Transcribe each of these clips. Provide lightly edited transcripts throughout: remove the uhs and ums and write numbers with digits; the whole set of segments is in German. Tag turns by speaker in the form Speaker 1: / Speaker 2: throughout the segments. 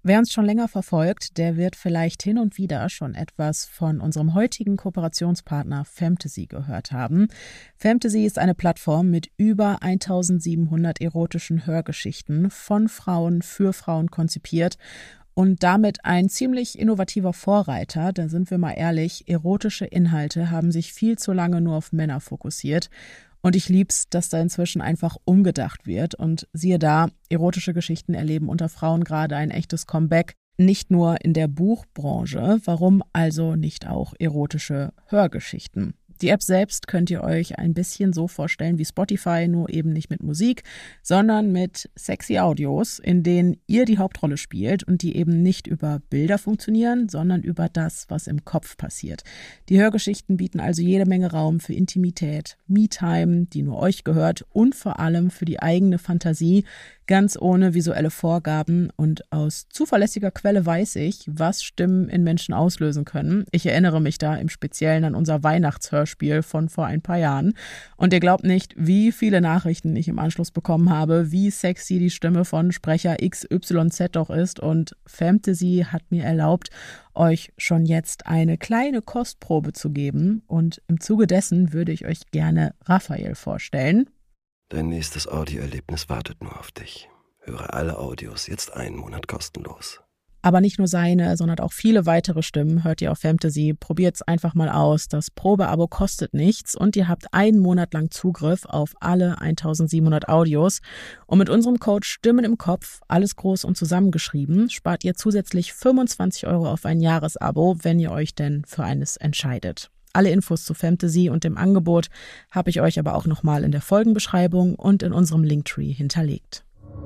Speaker 1: Wer uns schon länger verfolgt, der wird vielleicht hin und wieder schon etwas von unserem heutigen Kooperationspartner Fantasy gehört haben. Fantasy ist eine Plattform mit über 1700 erotischen Hörgeschichten von Frauen für Frauen konzipiert und damit ein ziemlich innovativer Vorreiter. Da sind wir mal ehrlich, erotische Inhalte haben sich viel zu lange nur auf Männer fokussiert. Und ich lieb's, dass da inzwischen einfach umgedacht wird. Und siehe da, erotische Geschichten erleben unter Frauen gerade ein echtes Comeback. Nicht nur in der Buchbranche, warum also nicht auch erotische Hörgeschichten? Die App selbst könnt ihr euch ein bisschen so vorstellen wie Spotify, nur eben nicht mit Musik, sondern mit sexy Audios, in denen ihr die Hauptrolle spielt und die eben nicht über Bilder funktionieren, sondern über das, was im Kopf passiert. Die Hörgeschichten bieten also jede Menge Raum für Intimität, Me-Time, die nur euch gehört und vor allem für die eigene Fantasie, ganz ohne visuelle Vorgaben, und aus zuverlässiger Quelle weiß ich, was Stimmen in Menschen auslösen können. Ich erinnere mich da im Speziellen an unser Weihnachtshörspiel von vor ein paar Jahren. Und ihr glaubt nicht, wie viele Nachrichten ich im Anschluss bekommen habe, wie sexy die Stimme von Sprecher XYZ doch ist. Und Fantasy hat mir erlaubt, euch schon jetzt eine kleine Kostprobe zu geben. Und im Zuge dessen würde ich euch gerne Raphael vorstellen.
Speaker 2: Dein nächstes Audioerlebnis wartet nur auf dich. Höre alle Audios jetzt einen Monat kostenlos.
Speaker 1: Aber nicht nur seine, sondern auch viele weitere Stimmen hört ihr auf Fantasy. Probiert's einfach mal aus. Das Probeabo kostet nichts und ihr habt einen Monat lang Zugriff auf alle 1700 Audios. Und mit unserem Code Stimmen im Kopf, alles groß und zusammengeschrieben, spart ihr zusätzlich 25 € auf ein Jahresabo, wenn ihr euch denn für eines entscheidet. Alle Infos zu Fantasy und dem Angebot habe ich euch aber auch nochmal in der Folgenbeschreibung und in unserem Linktree hinterlegt.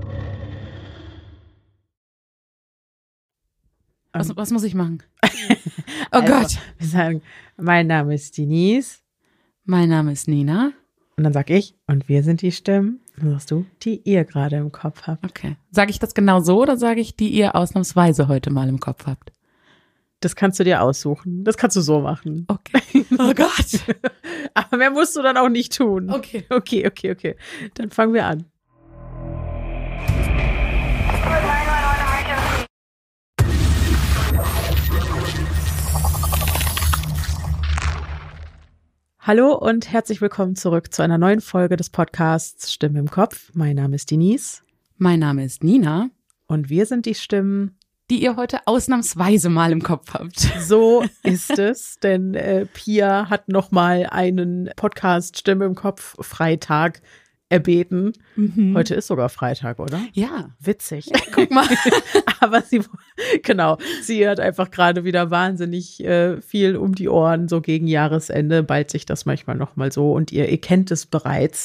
Speaker 3: Was muss ich machen?
Speaker 1: Oh also, Gott. Wir sagen, mein Name ist Denise.
Speaker 3: Mein Name ist Nina.
Speaker 1: Und dann sag ich, und wir sind die Stimmen, dann sagst du, die ihr gerade im Kopf habt.
Speaker 3: Okay. Sage ich das genau so oder sage ich, die ihr ausnahmsweise heute mal im Kopf habt?
Speaker 1: Das kannst du dir aussuchen. Das kannst du so machen.
Speaker 3: Okay. Oh Gott.
Speaker 1: Aber mehr musst du dann auch nicht tun.
Speaker 3: Okay.
Speaker 1: Okay. Dann fangen wir an. Hallo und herzlich willkommen zurück zu einer neuen Folge des Podcasts Stimmen im Kopf. Mein Name ist Denise.
Speaker 3: Mein Name ist Nina.
Speaker 1: Und wir sind die Stimmen,
Speaker 3: die ihr heute ausnahmsweise mal im Kopf habt.
Speaker 1: So ist es, denn Pia hat nochmal einen Podcast Stimme im Kopf Freitag erbeten. Mhm. Heute ist sogar Freitag, oder?
Speaker 3: Ja.
Speaker 1: Witzig.
Speaker 3: Ja, guck mal.
Speaker 1: Aber sie hat einfach gerade wieder wahnsinnig viel um die Ohren, so gegen Jahresende ballt sich das manchmal nochmal so und ihr kennt es bereits.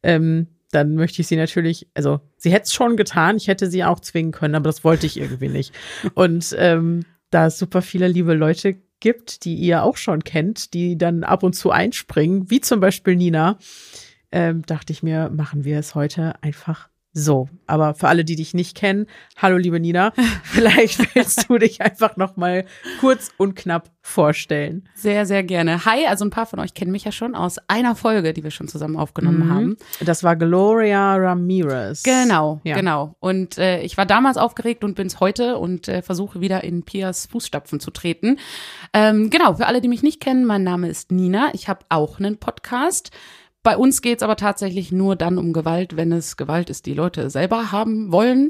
Speaker 1: Dann möchte ich sie natürlich, also sie hätte es schon getan, ich hätte sie auch zwingen können, aber das wollte ich irgendwie nicht. Und da es super viele liebe Leute gibt, die ihr auch schon kennt, die dann ab und zu einspringen, wie zum Beispiel Nina, dachte ich mir, machen wir es heute einfach so. Aber für alle, die dich nicht kennen, hallo liebe Nina, vielleicht willst du dich einfach noch mal kurz und knapp vorstellen.
Speaker 3: Sehr, sehr gerne. Hi, also ein paar von euch kennen mich ja schon aus einer Folge, die wir schon zusammen aufgenommen haben.
Speaker 1: Das war Gloria Ramirez.
Speaker 3: Genau. Und ich war damals aufgeregt und bin's heute und versuche wieder in Pias Fußstapfen zu treten. Genau, für alle, die mich nicht kennen, mein Name ist Nina. Ich habe auch einen Podcast. Bei uns geht's aber tatsächlich nur dann um Gewalt, wenn es Gewalt ist, die Leute selber haben wollen.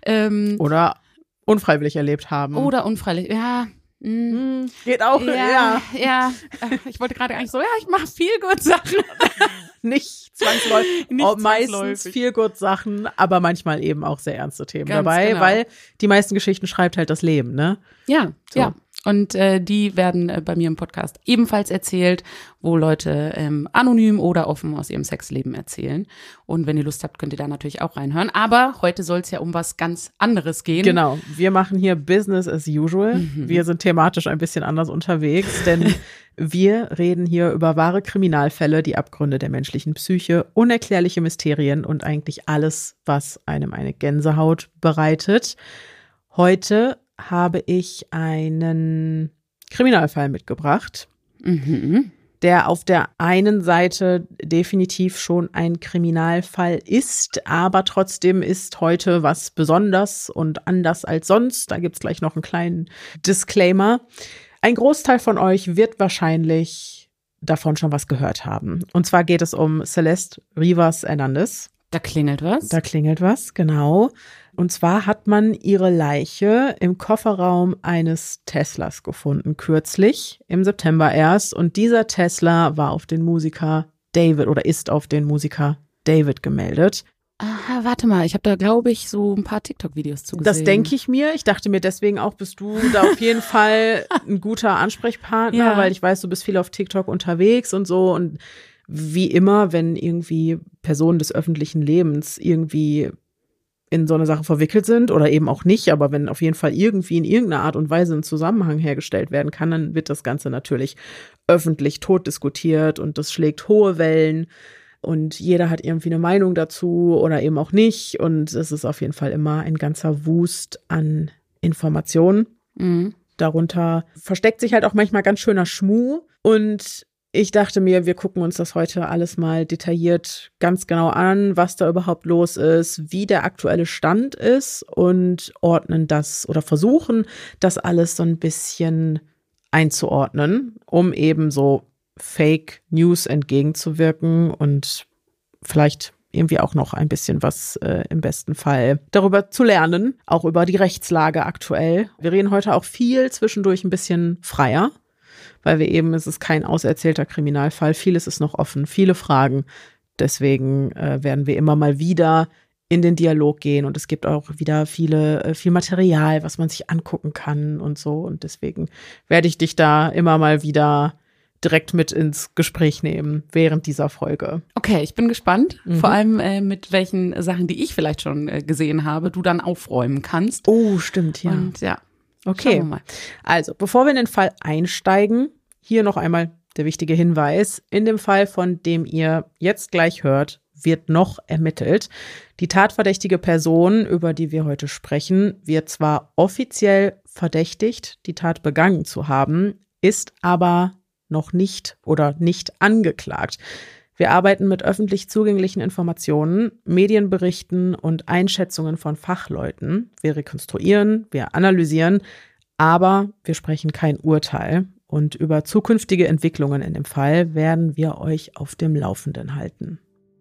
Speaker 1: Oder unfreiwillig erlebt haben.
Speaker 3: Oder unfreiwillig, ja.
Speaker 1: Geht auch, ja.
Speaker 3: Ja, ich wollte gerade eigentlich so, ja, ich mache Feel-Good-Sachen.
Speaker 1: Nicht zwangsläufig, meistens Feel-Good-Sachen, aber manchmal eben auch sehr ernste Themen ganz dabei, genau. Weil die meisten Geschichten schreibt halt das Leben, ne?
Speaker 3: Ja, so. Ja. Und die werden bei mir im Podcast ebenfalls erzählt, wo Leute anonym oder offen aus ihrem Sexleben erzählen. Und wenn ihr Lust habt, könnt ihr da natürlich auch reinhören. Aber heute soll es ja um was ganz anderes gehen.
Speaker 1: Genau, wir machen hier Business as usual. Wir sind thematisch ein bisschen anders unterwegs, denn wir reden hier über wahre Kriminalfälle, die Abgründe der menschlichen Psyche, unerklärliche Mysterien und eigentlich alles, was einem eine Gänsehaut bereitet. Heute habe ich einen Kriminalfall mitgebracht, der auf der einen Seite definitiv schon ein Kriminalfall ist, aber trotzdem ist heute was besonders und anders als sonst. Da gibt's gleich noch einen kleinen Disclaimer. Ein Großteil von euch wird wahrscheinlich davon schon was gehört haben. Und zwar geht es um Celeste Rivas Hernandez.
Speaker 3: Da klingelt was.
Speaker 1: Da klingelt was, genau. Und zwar hat man ihre Leiche im Kofferraum eines Teslas gefunden, kürzlich, im September erst. Und dieser Tesla war auf den Musiker David oder ist auf den Musiker David gemeldet.
Speaker 3: Aha, warte mal, ich habe da, glaube ich, so ein paar TikTok-Videos zugesehen.
Speaker 1: Das denke ich mir. Ich dachte mir deswegen auch, bist du da auf jeden Fall ein guter Ansprechpartner, weil ich weiß, du bist viel auf TikTok unterwegs und so. Und wie immer, wenn irgendwie Personen des öffentlichen Lebens irgendwie in so eine Sache verwickelt sind oder eben auch nicht, aber wenn auf jeden Fall irgendwie in irgendeiner Art und Weise ein Zusammenhang hergestellt werden kann, dann wird das Ganze natürlich öffentlich tot diskutiert und das schlägt hohe Wellen und jeder hat irgendwie eine Meinung dazu oder eben auch nicht und es ist auf jeden Fall immer ein ganzer Wust an Informationen.
Speaker 3: Mhm.
Speaker 1: Darunter versteckt sich halt auch manchmal ganz schöner Schmuh und ich dachte mir, wir gucken uns das heute alles mal detailliert ganz genau an, was da überhaupt los ist, wie der aktuelle Stand ist und ordnen das oder versuchen, das alles so ein bisschen einzuordnen, um eben so Fake News entgegenzuwirken und vielleicht irgendwie auch noch ein bisschen was im besten Fall darüber zu lernen, auch über die Rechtslage aktuell. Wir reden heute auch viel zwischendurch ein bisschen freier, weil es ist kein auserzählter Kriminalfall, vieles ist noch offen, viele Fragen. Deswegen werden wir immer mal wieder in den Dialog gehen und es gibt auch wieder viel Material, was man sich angucken kann und so. Und deswegen werde ich dich da immer mal wieder direkt mit ins Gespräch nehmen während dieser Folge.
Speaker 3: Okay, ich bin gespannt, vor allem mit welchen Sachen, die ich vielleicht schon gesehen habe, du dann aufräumen kannst.
Speaker 1: Oh, stimmt, ja.
Speaker 3: Und ja.
Speaker 1: Okay,
Speaker 3: Schauen wir mal.
Speaker 1: Also bevor wir in den Fall einsteigen, hier noch einmal der wichtige Hinweis. In dem Fall, von dem ihr jetzt gleich hört, wird noch ermittelt. Die tatverdächtige Person, über die wir heute sprechen, wird zwar offiziell verdächtigt, die Tat begangen zu haben, ist aber noch nicht oder nicht angeklagt. Wir arbeiten mit öffentlich zugänglichen Informationen, Medienberichten und Einschätzungen von Fachleuten. Wir rekonstruieren, wir analysieren, aber wir sprechen kein Urteil. Und über zukünftige Entwicklungen in dem Fall werden wir euch auf dem Laufenden halten.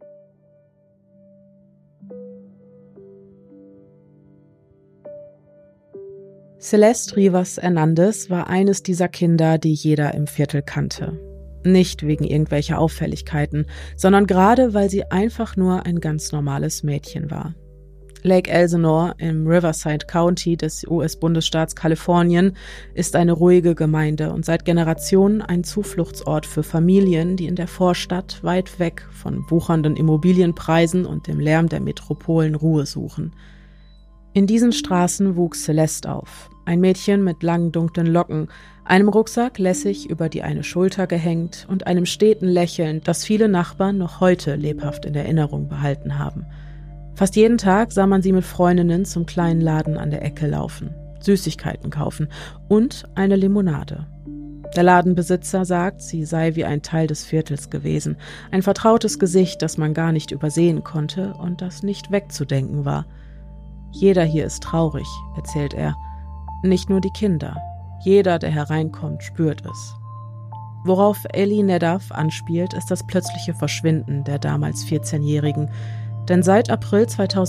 Speaker 1: Celeste Rivas Hernandez war eines dieser Kinder, die jeder im Viertel kannte. Nicht wegen irgendwelcher Auffälligkeiten, sondern gerade, weil sie einfach nur ein ganz normales Mädchen war. Lake Elsinore im Riverside County des US-Bundesstaats Kalifornien ist eine ruhige Gemeinde und seit Generationen ein Zufluchtsort für Familien, die in der Vorstadt weit weg von wuchernden Immobilienpreisen und dem Lärm der Metropolen Ruhe suchen. In diesen Straßen wuchs Celeste auf, ein Mädchen mit langen dunklen Locken, einem Rucksack lässig über die eine Schulter gehängt und einem steten Lächeln, das viele Nachbarn noch heute lebhaft in Erinnerung behalten haben. Fast jeden Tag sah man sie mit Freundinnen zum kleinen Laden an der Ecke laufen, Süßigkeiten kaufen und eine Limonade. Der Ladenbesitzer sagt, sie sei wie ein Teil des Viertels gewesen, ein vertrautes Gesicht, das man gar nicht übersehen konnte und das nicht wegzudenken war. Jeder hier ist traurig, erzählt er. Nicht nur die Kinder. Jeder, der hereinkommt, spürt es. Worauf Ellie Nedaf anspielt, ist das plötzliche Verschwinden der damals 14-Jährigen, denn seit April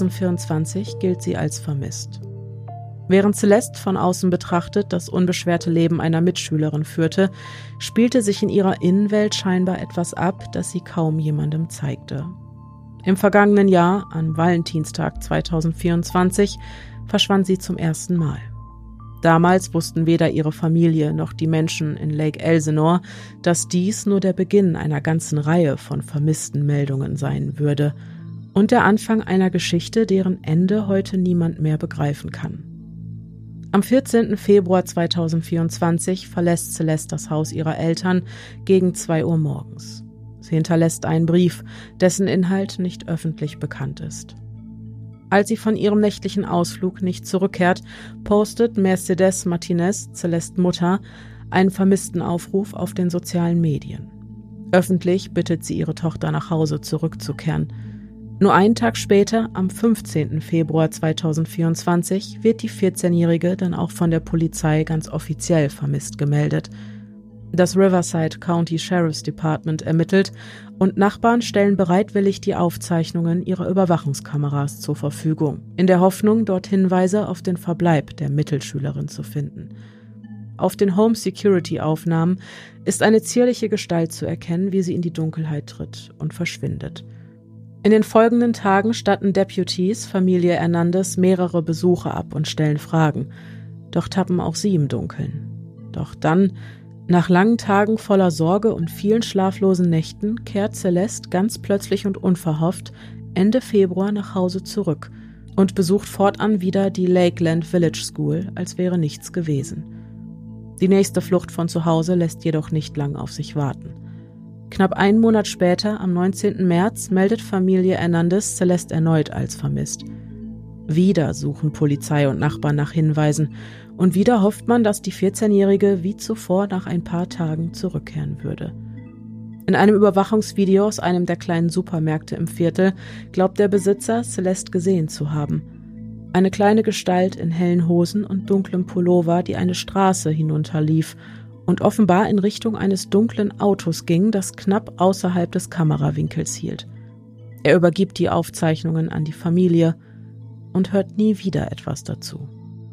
Speaker 1: 2024 gilt sie als vermisst. Während Celeste von außen betrachtet das unbeschwerte Leben einer Mitschülerin führte, spielte sich in ihrer Innenwelt scheinbar etwas ab, das sie kaum jemandem zeigte. Im vergangenen Jahr, am Valentinstag 2024, verschwand sie zum ersten Mal. Damals wussten weder ihre Familie noch die Menschen in Lake Elsinore, dass dies nur der Beginn einer ganzen Reihe von vermissten Meldungen sein würde und der Anfang einer Geschichte, deren Ende heute niemand mehr begreifen kann. Am 14. Februar 2024 verlässt Celeste das Haus ihrer Eltern gegen 2 Uhr morgens. Sie hinterlässt einen Brief, dessen Inhalt nicht öffentlich bekannt ist. Als sie von ihrem nächtlichen Ausflug nicht zurückkehrt, postet Mercedes Martinez, Celestes Mutter, einen vermissten Aufruf auf den sozialen Medien. Öffentlich bittet sie ihre Tochter, nach Hause zurückzukehren. Nur einen Tag später, am 15. Februar 2024, wird die 14-Jährige dann auch von der Polizei ganz offiziell vermisst gemeldet. Das Riverside County Sheriff's Department ermittelt und Nachbarn stellen bereitwillig die Aufzeichnungen ihrer Überwachungskameras zur Verfügung, in der Hoffnung, dort Hinweise auf den Verbleib der Mittelschülerin zu finden. Auf den Home-Security-Aufnahmen ist eine zierliche Gestalt zu erkennen, wie sie in die Dunkelheit tritt und verschwindet. In den folgenden Tagen statten Deputies Familie Hernandez mehrere Besuche ab und stellen Fragen. Doch tappen auch sie im Dunkeln. Doch dann, nach langen Tagen voller Sorge und vielen schlaflosen Nächten, kehrt Celeste ganz plötzlich und unverhofft Ende Februar nach Hause zurück und besucht fortan wieder die Lakeland Village School, als wäre nichts gewesen. Die nächste Flucht von zu Hause lässt jedoch nicht lang auf sich warten. Knapp einen Monat später, am 19. März, meldet Familie Hernandez Celeste erneut als vermisst. Wieder suchen Polizei und Nachbarn nach Hinweisen und wieder hofft man, dass die 14-Jährige wie zuvor nach ein paar Tagen zurückkehren würde. In einem Überwachungsvideo aus einem der kleinen Supermärkte im Viertel glaubt der Besitzer, Celeste gesehen zu haben. Eine kleine Gestalt in hellen Hosen und dunklem Pullover, die eine Straße hinunterlief und offenbar in Richtung eines dunklen Autos ging, das knapp außerhalb des Kamerawinkels hielt. Er übergibt die Aufzeichnungen an die Familie und hört nie wieder etwas dazu.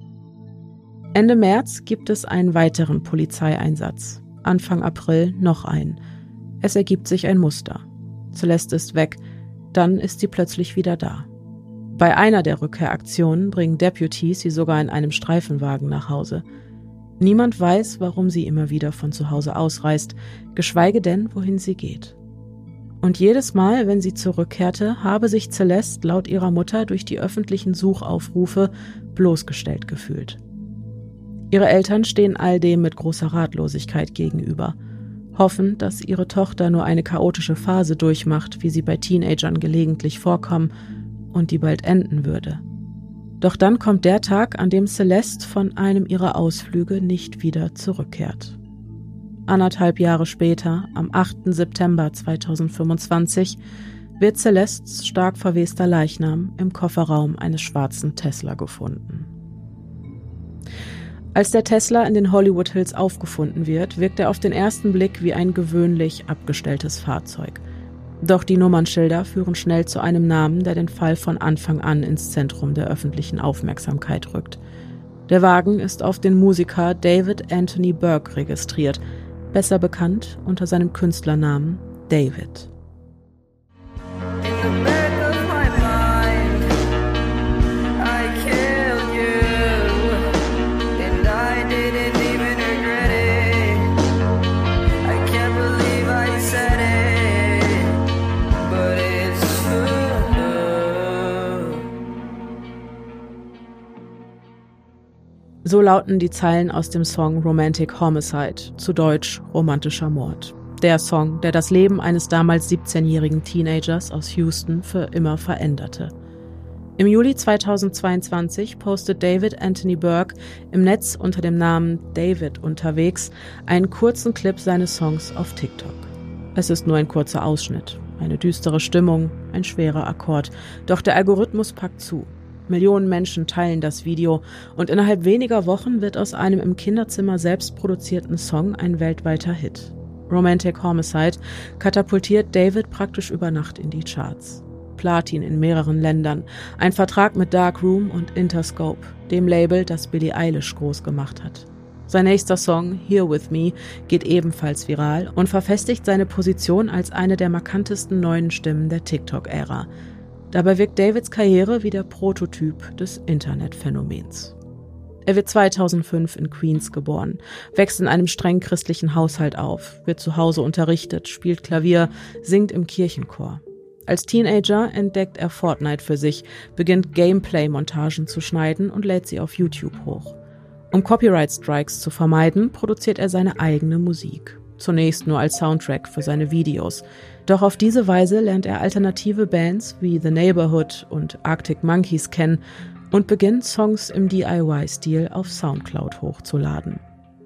Speaker 1: Ende März gibt es einen weiteren Polizeieinsatz. Anfang April noch einen. Es ergibt sich ein Muster. Celeste ist weg, dann ist sie plötzlich wieder da. Bei einer der Rückkehraktionen bringen Deputies sie sogar in einem Streifenwagen nach Hause. Niemand weiß, warum sie immer wieder von zu Hause ausreist, geschweige denn, wohin sie geht. Und jedes Mal, wenn sie zurückkehrte, habe sich Celeste laut ihrer Mutter durch die öffentlichen Suchaufrufe bloßgestellt gefühlt. Ihre Eltern stehen all dem mit großer Ratlosigkeit gegenüber, hoffen, dass ihre Tochter nur eine chaotische Phase durchmacht, wie sie bei Teenagern gelegentlich vorkommen, und die bald enden würde. Doch dann kommt der Tag, an dem Celeste von einem ihrer Ausflüge nicht wieder zurückkehrt. 1,5 Jahre später, am 8. September 2025, wird Celestes stark verwester Leichnam im Kofferraum eines schwarzen Tesla gefunden. Als der Tesla in den Hollywood Hills aufgefunden wird, wirkt er auf den ersten Blick wie ein gewöhnlich abgestelltes Fahrzeug. Doch die Nummernschilder führen schnell zu einem Namen, der den Fall von Anfang an ins Zentrum der öffentlichen Aufmerksamkeit rückt. Der Wagen ist auf den Musiker David Anthony Burke registriert, besser bekannt unter seinem Künstlernamen David. So lauten die Zeilen aus dem Song Romantic Homicide, zu Deutsch romantischer Mord. Der Song, der das Leben eines damals 17-jährigen Teenagers aus Houston für immer veränderte. Im Juli 2022 postet David Anthony Burke im Netz unter dem Namen David unterwegs einen kurzen Clip seines Songs auf TikTok. Es ist nur ein kurzer Ausschnitt, eine düstere Stimmung, ein schwerer Akkord, doch der Algorithmus packt zu. Millionen Menschen teilen das Video und innerhalb weniger Wochen wird aus einem im Kinderzimmer selbst produzierten Song ein weltweiter Hit. Romantic Homicide katapultiert David praktisch über Nacht in die Charts. Platin in mehreren Ländern, ein Vertrag mit Darkroom und Interscope, dem Label, das Billie Eilish groß gemacht hat. Sein nächster Song, Here With Me, geht ebenfalls viral und verfestigt seine Position als eine der markantesten neuen Stimmen der TikTok-Ära. Dabei wirkt Davids Karriere wie der Prototyp des Internetphänomens. Er wird 2005 in Queens geboren, wächst in einem streng christlichen Haushalt auf, wird zu Hause unterrichtet, spielt Klavier, singt im Kirchenchor. Als Teenager entdeckt er Fortnite für sich, beginnt Gameplay-Montagen zu schneiden und lädt sie auf YouTube hoch. Um Copyright-Strikes zu vermeiden, produziert er seine eigene Musik. Zunächst nur als Soundtrack für seine Videos. Doch auf diese Weise lernt er alternative Bands wie The Neighborhood und Arctic Monkeys kennen und beginnt, Songs im DIY-Stil auf Soundcloud hochzuladen.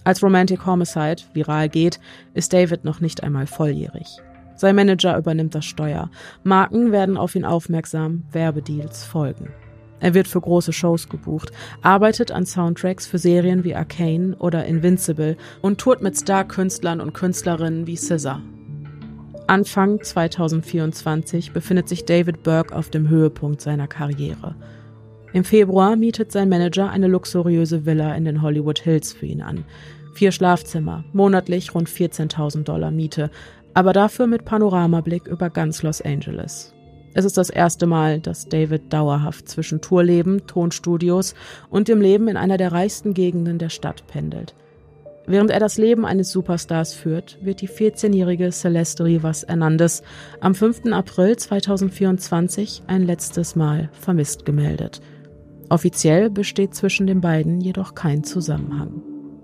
Speaker 1: Als Romantic Homicide viral geht, ist David noch nicht einmal volljährig. Sein Manager übernimmt das Steuer. Marken werden auf ihn aufmerksam, Werbedeals folgen. Er wird für große Shows gebucht, arbeitet an Soundtracks für Serien wie Arcane oder Invincible und tourt mit Star-Künstlern und Künstlerinnen wie SZA. Anfang 2024 befindet sich David Burke auf dem Höhepunkt seiner Karriere. Im Februar mietet sein Manager eine luxuriöse Villa in den Hollywood Hills für ihn an. 4 Schlafzimmer, monatlich rund $14.000 Miete, aber dafür mit Panoramablick über ganz Los Angeles. Es ist das erste Mal, dass David dauerhaft zwischen Tourleben, Tonstudios und dem Leben in einer der reichsten Gegenden der Stadt pendelt. Während er das Leben eines Superstars führt, wird die 14-jährige Celeste Rivas Hernandez am 5. April 2024 ein letztes Mal vermisst gemeldet. Offiziell besteht zwischen den beiden jedoch kein Zusammenhang.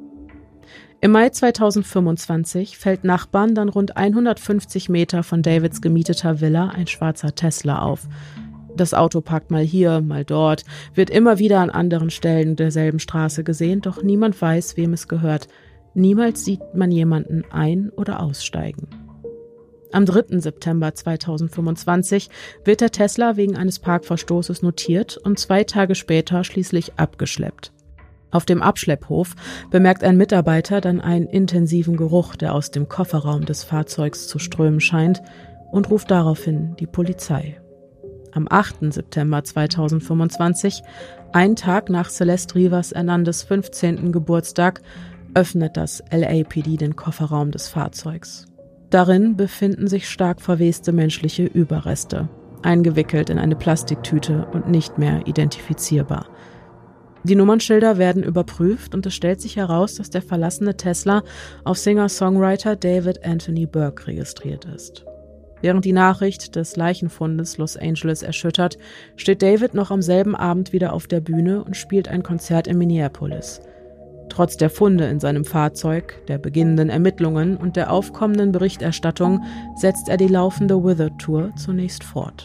Speaker 1: Im Mai 2025 fällt Nachbarn dann rund 150 Meter von Davids gemieteter Villa ein schwarzer Tesla auf. Das Auto parkt mal hier, mal dort, wird immer wieder an anderen Stellen derselben Straße gesehen, doch niemand weiß, wem es gehört. Niemals sieht man jemanden ein- oder aussteigen. Am 3. September 2025 wird der Tesla wegen eines Parkverstoßes notiert und 2 Tage später schließlich abgeschleppt. Auf dem Abschlepphof bemerkt ein Mitarbeiter dann einen intensiven Geruch, der aus dem Kofferraum des Fahrzeugs zu strömen scheint, und ruft daraufhin die Polizei. Am 8. September 2025, einen Tag nach Celeste Rivas Hernandez 15. Geburtstag, öffnet das LAPD den Kofferraum des Fahrzeugs. Darin befinden sich stark verweste menschliche Überreste, eingewickelt in eine Plastiktüte und nicht mehr identifizierbar. Die Nummernschilder werden überprüft und es stellt sich heraus, dass der verlassene Tesla auf Singer-Songwriter David Anthony Burke registriert ist. Während die Nachricht des Leichenfundes Los Angeles erschüttert, steht David noch am selben Abend wieder auf der Bühne und spielt ein Konzert in Minneapolis. Trotz der Funde in seinem Fahrzeug, der beginnenden Ermittlungen und der aufkommenden Berichterstattung setzt er die laufende Withered-Tour zunächst fort.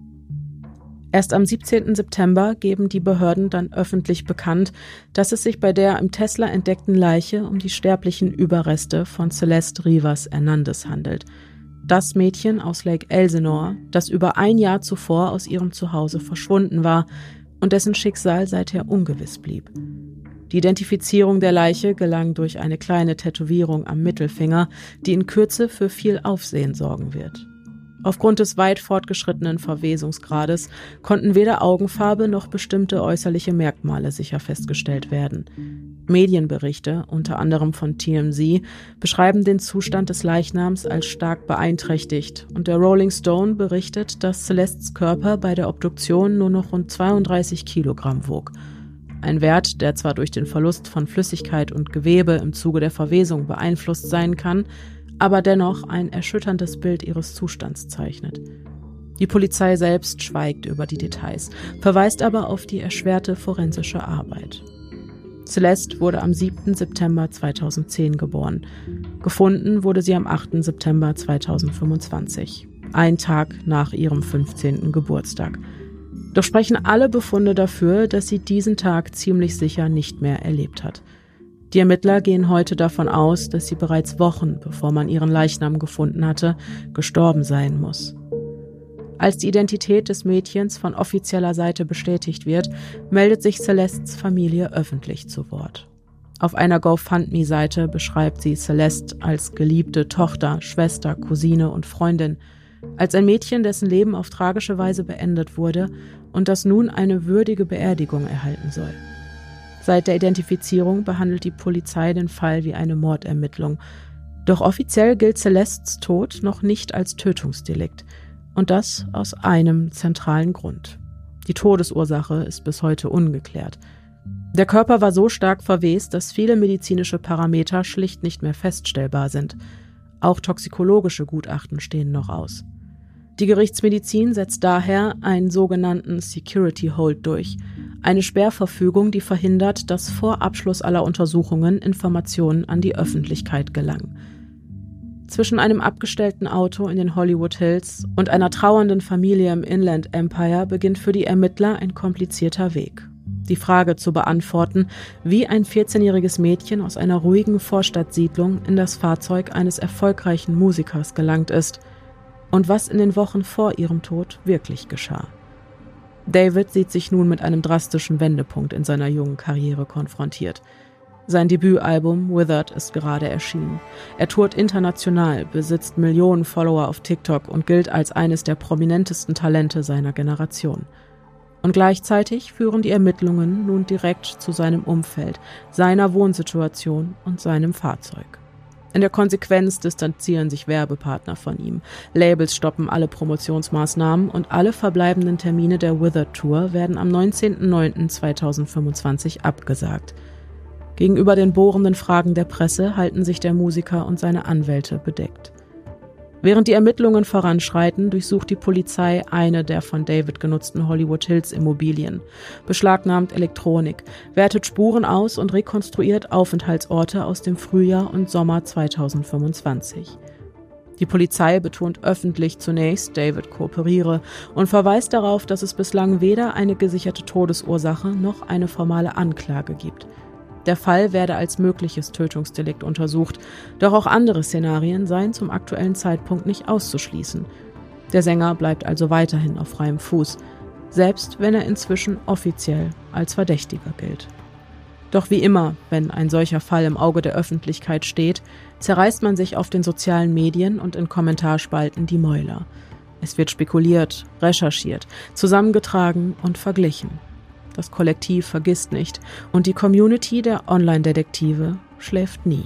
Speaker 1: Erst am 17. September geben die Behörden dann öffentlich bekannt, dass es sich bei der im Tesla entdeckten Leiche um die sterblichen Überreste von Celeste Rivas Hernandez handelt. Das Mädchen aus Lake Elsinore, das über ein Jahr zuvor aus ihrem Zuhause verschwunden war und dessen Schicksal seither ungewiss blieb. Die Identifizierung der Leiche gelang durch eine kleine Tätowierung am Mittelfinger, die in Kürze für viel Aufsehen sorgen wird. Aufgrund des weit fortgeschrittenen Verwesungsgrades konnten weder Augenfarbe noch bestimmte äußerliche Merkmale sicher festgestellt werden. Medienberichte, unter anderem von TMZ, beschreiben den Zustand des Leichnams als stark beeinträchtigt und der Rolling Stone berichtet, dass Celestes Körper bei der Obduktion nur noch rund 32 Kilogramm wog. Ein Wert, der zwar durch den Verlust von Flüssigkeit und Gewebe im Zuge der Verwesung beeinflusst sein kann, aber dennoch ein erschütterndes Bild ihres Zustands zeichnet. Die Polizei selbst schweigt über die Details, verweist aber auf die erschwerte forensische Arbeit. Celeste wurde am 7. September 2010 geboren. Gefunden wurde sie am 8. September 2025, ein Tag nach ihrem 15. Geburtstag. Doch sprechen alle Befunde dafür, dass sie diesen Tag ziemlich sicher nicht mehr erlebt hat. Die Ermittler gehen heute davon aus, dass sie bereits Wochen, bevor man ihren Leichnam gefunden hatte, gestorben sein muss. Als die Identität des Mädchens von offizieller Seite bestätigt wird, meldet sich Celestes Familie öffentlich zu Wort. Auf einer GoFundMe-Seite beschreibt sie Celeste als geliebte Tochter, Schwester, Cousine und Freundin, als ein Mädchen, dessen Leben auf tragische Weise beendet wurde und das nun eine würdige Beerdigung erhalten soll. Seit der Identifizierung behandelt die Polizei den Fall wie eine Mordermittlung. Doch offiziell gilt Celestes Tod noch nicht als Tötungsdelikt. Und das aus einem zentralen Grund. Die Todesursache ist bis heute ungeklärt. Der Körper war so stark verwest, dass viele medizinische Parameter schlicht nicht mehr feststellbar sind. Auch toxikologische Gutachten stehen noch aus. Die Gerichtsmedizin setzt daher einen sogenannten Security Hold durch, eine Sperrverfügung, die verhindert, dass vor Abschluss aller Untersuchungen Informationen an die Öffentlichkeit gelangen. Zwischen einem abgestellten Auto in den Hollywood Hills und einer trauernden Familie im Inland Empire beginnt für die Ermittler ein komplizierter Weg. die Frage zu beantworten, wie ein 14-jähriges Mädchen aus einer ruhigen Vorstadtsiedlung in das Fahrzeug eines erfolgreichen Musikers gelangt ist und was in den Wochen vor ihrem Tod wirklich geschah. David sieht sich nun mit einem drastischen Wendepunkt in seiner jungen Karriere konfrontiert. Sein Debütalbum Withered ist gerade erschienen. Er tourt international, besitzt Millionen Follower auf TikTok und gilt als eines der prominentesten Talente seiner Generation. Und gleichzeitig führen die Ermittlungen nun direkt zu seinem Umfeld, seiner Wohnsituation und seinem Fahrzeug. In der Konsequenz distanzieren sich Werbepartner von ihm. Labels stoppen alle Promotionsmaßnahmen und alle verbleibenden Termine der Withered Tour werden am 19.09.2025 abgesagt. Gegenüber den bohrenden Fragen der Presse halten sich der Musiker und seine Anwälte bedeckt. Während die Ermittlungen voranschreiten, durchsucht die Polizei eine der von David genutzten Hollywood Hills Immobilien, beschlagnahmt Elektronik, wertet Spuren aus und rekonstruiert Aufenthaltsorte aus dem Frühjahr und Sommer 2025. Die Polizei betont öffentlich zunächst, David kooperiere und verweist darauf, dass es bislang weder eine gesicherte Todesursache noch eine formale Anklage gibt. Der Fall werde als mögliches Tötungsdelikt untersucht, doch auch andere Szenarien seien zum aktuellen Zeitpunkt nicht auszuschließen. Der Sänger bleibt also weiterhin auf freiem Fuß, selbst wenn er inzwischen offiziell als Verdächtiger gilt. Doch wie immer, wenn ein solcher Fall im Auge der Öffentlichkeit steht, zerreißt man sich auf den sozialen Medien und in Kommentarspalten die Mäuler. Es wird spekuliert, recherchiert, zusammengetragen und verglichen. Das Kollektiv vergisst nicht und die Community der Online-Detektive schläft nie.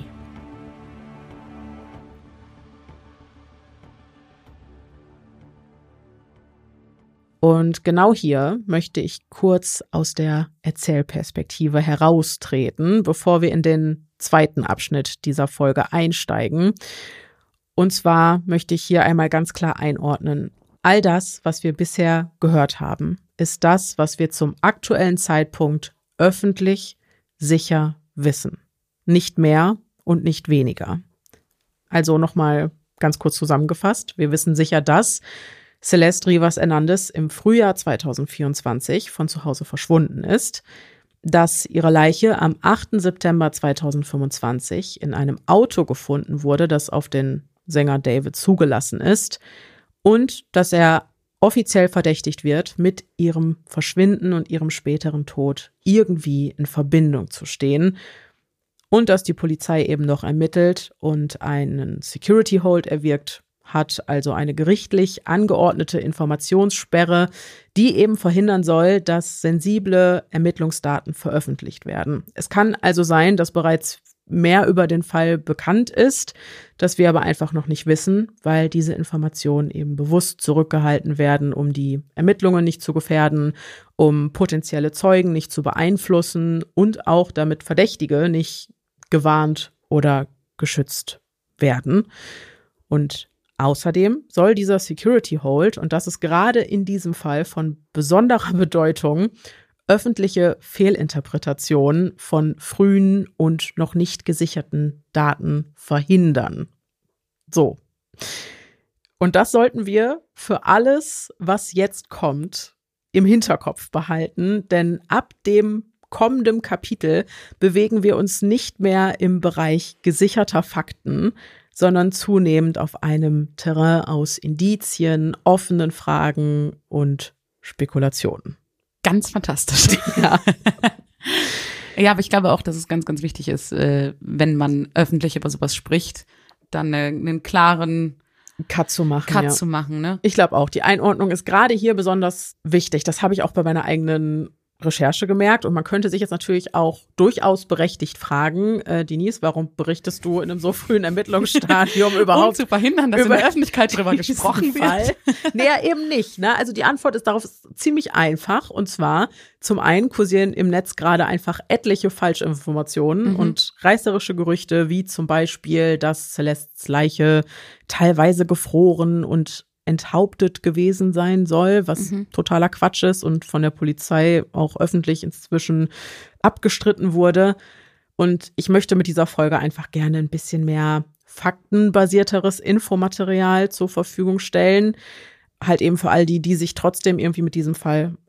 Speaker 1: Und genau hier möchte ich kurz aus der Erzählperspektive heraustreten, bevor wir in den zweiten Abschnitt dieser Folge einsteigen. Und zwar möchte ich hier einmal ganz klar einordnen: All das, was wir bisher gehört haben, ist das, was wir zum aktuellen Zeitpunkt öffentlich sicher wissen. Nicht mehr und nicht weniger. Also nochmal ganz kurz zusammengefasst. Wir wissen sicher, dass Celeste Rivas Hernandez im Frühjahr 2024 von zu Hause verschwunden ist, dass ihre Leiche am 8. September 2025 in einem Auto gefunden wurde, das auf den Sänger David zugelassen ist, und dass er offiziell verdächtigt wird, mit ihrem Verschwinden und ihrem späteren Tod irgendwie in Verbindung zu stehen. Und dass die Polizei eben noch ermittelt und einen Security Hold erwirkt hat, also eine gerichtlich angeordnete Informationssperre, die eben verhindern soll, dass sensible Ermittlungsdaten veröffentlicht werden. Es kann also sein, dass bereits mehr über den Fall bekannt ist, das wir aber einfach noch nicht wissen, weil diese Informationen eben bewusst zurückgehalten werden, um die Ermittlungen nicht zu gefährden, um potenzielle Zeugen nicht zu beeinflussen und auch damit Verdächtige nicht gewarnt oder geschützt werden. Und außerdem soll dieser Security Hold, und das ist gerade in diesem Fall von besonderer Bedeutung, öffentliche Fehlinterpretationen von frühen und noch nicht gesicherten Daten verhindern. So. Und das sollten wir für alles, was jetzt kommt, im Hinterkopf behalten, denn ab dem kommenden Kapitel bewegen wir uns nicht mehr im Bereich gesicherter Fakten, sondern zunehmend auf einem Terrain aus Indizien, offenen Fragen und Spekulationen.
Speaker 3: Ganz fantastisch.
Speaker 1: Ja.
Speaker 3: Ja, aber ich glaube auch, dass es ganz, ganz wichtig ist, wenn man öffentlich über sowas spricht, dann einen klaren
Speaker 1: Cut zu machen.
Speaker 3: Ne?
Speaker 1: Ich glaube auch, die Einordnung ist gerade hier besonders wichtig. Das habe ich auch bei meiner eigenen Recherche gemerkt. Und man könnte sich jetzt natürlich auch durchaus berechtigt fragen, Denise, warum berichtest du in einem so frühen Ermittlungsstadium überhaupt?
Speaker 3: Um zu verhindern, dass in der Öffentlichkeit drüber gesprochen wird.
Speaker 1: Nee, eben nicht. Ne? Also die Antwort ist darauf ziemlich einfach. Und zwar, zum einen kursieren im Netz gerade einfach etliche Falschinformationen und reißerische Gerüchte, wie zum Beispiel, dass Celestes Leiche teilweise gefroren und enthauptet gewesen sein soll, was totaler Quatsch ist und von der Polizei auch öffentlich inzwischen abgestritten wurde. Und ich möchte mit dieser Folge einfach gerne ein bisschen mehr faktenbasierteres Infomaterial zur Verfügung stellen. Halt eben für all die, die sich trotzdem irgendwie mit diesem Fall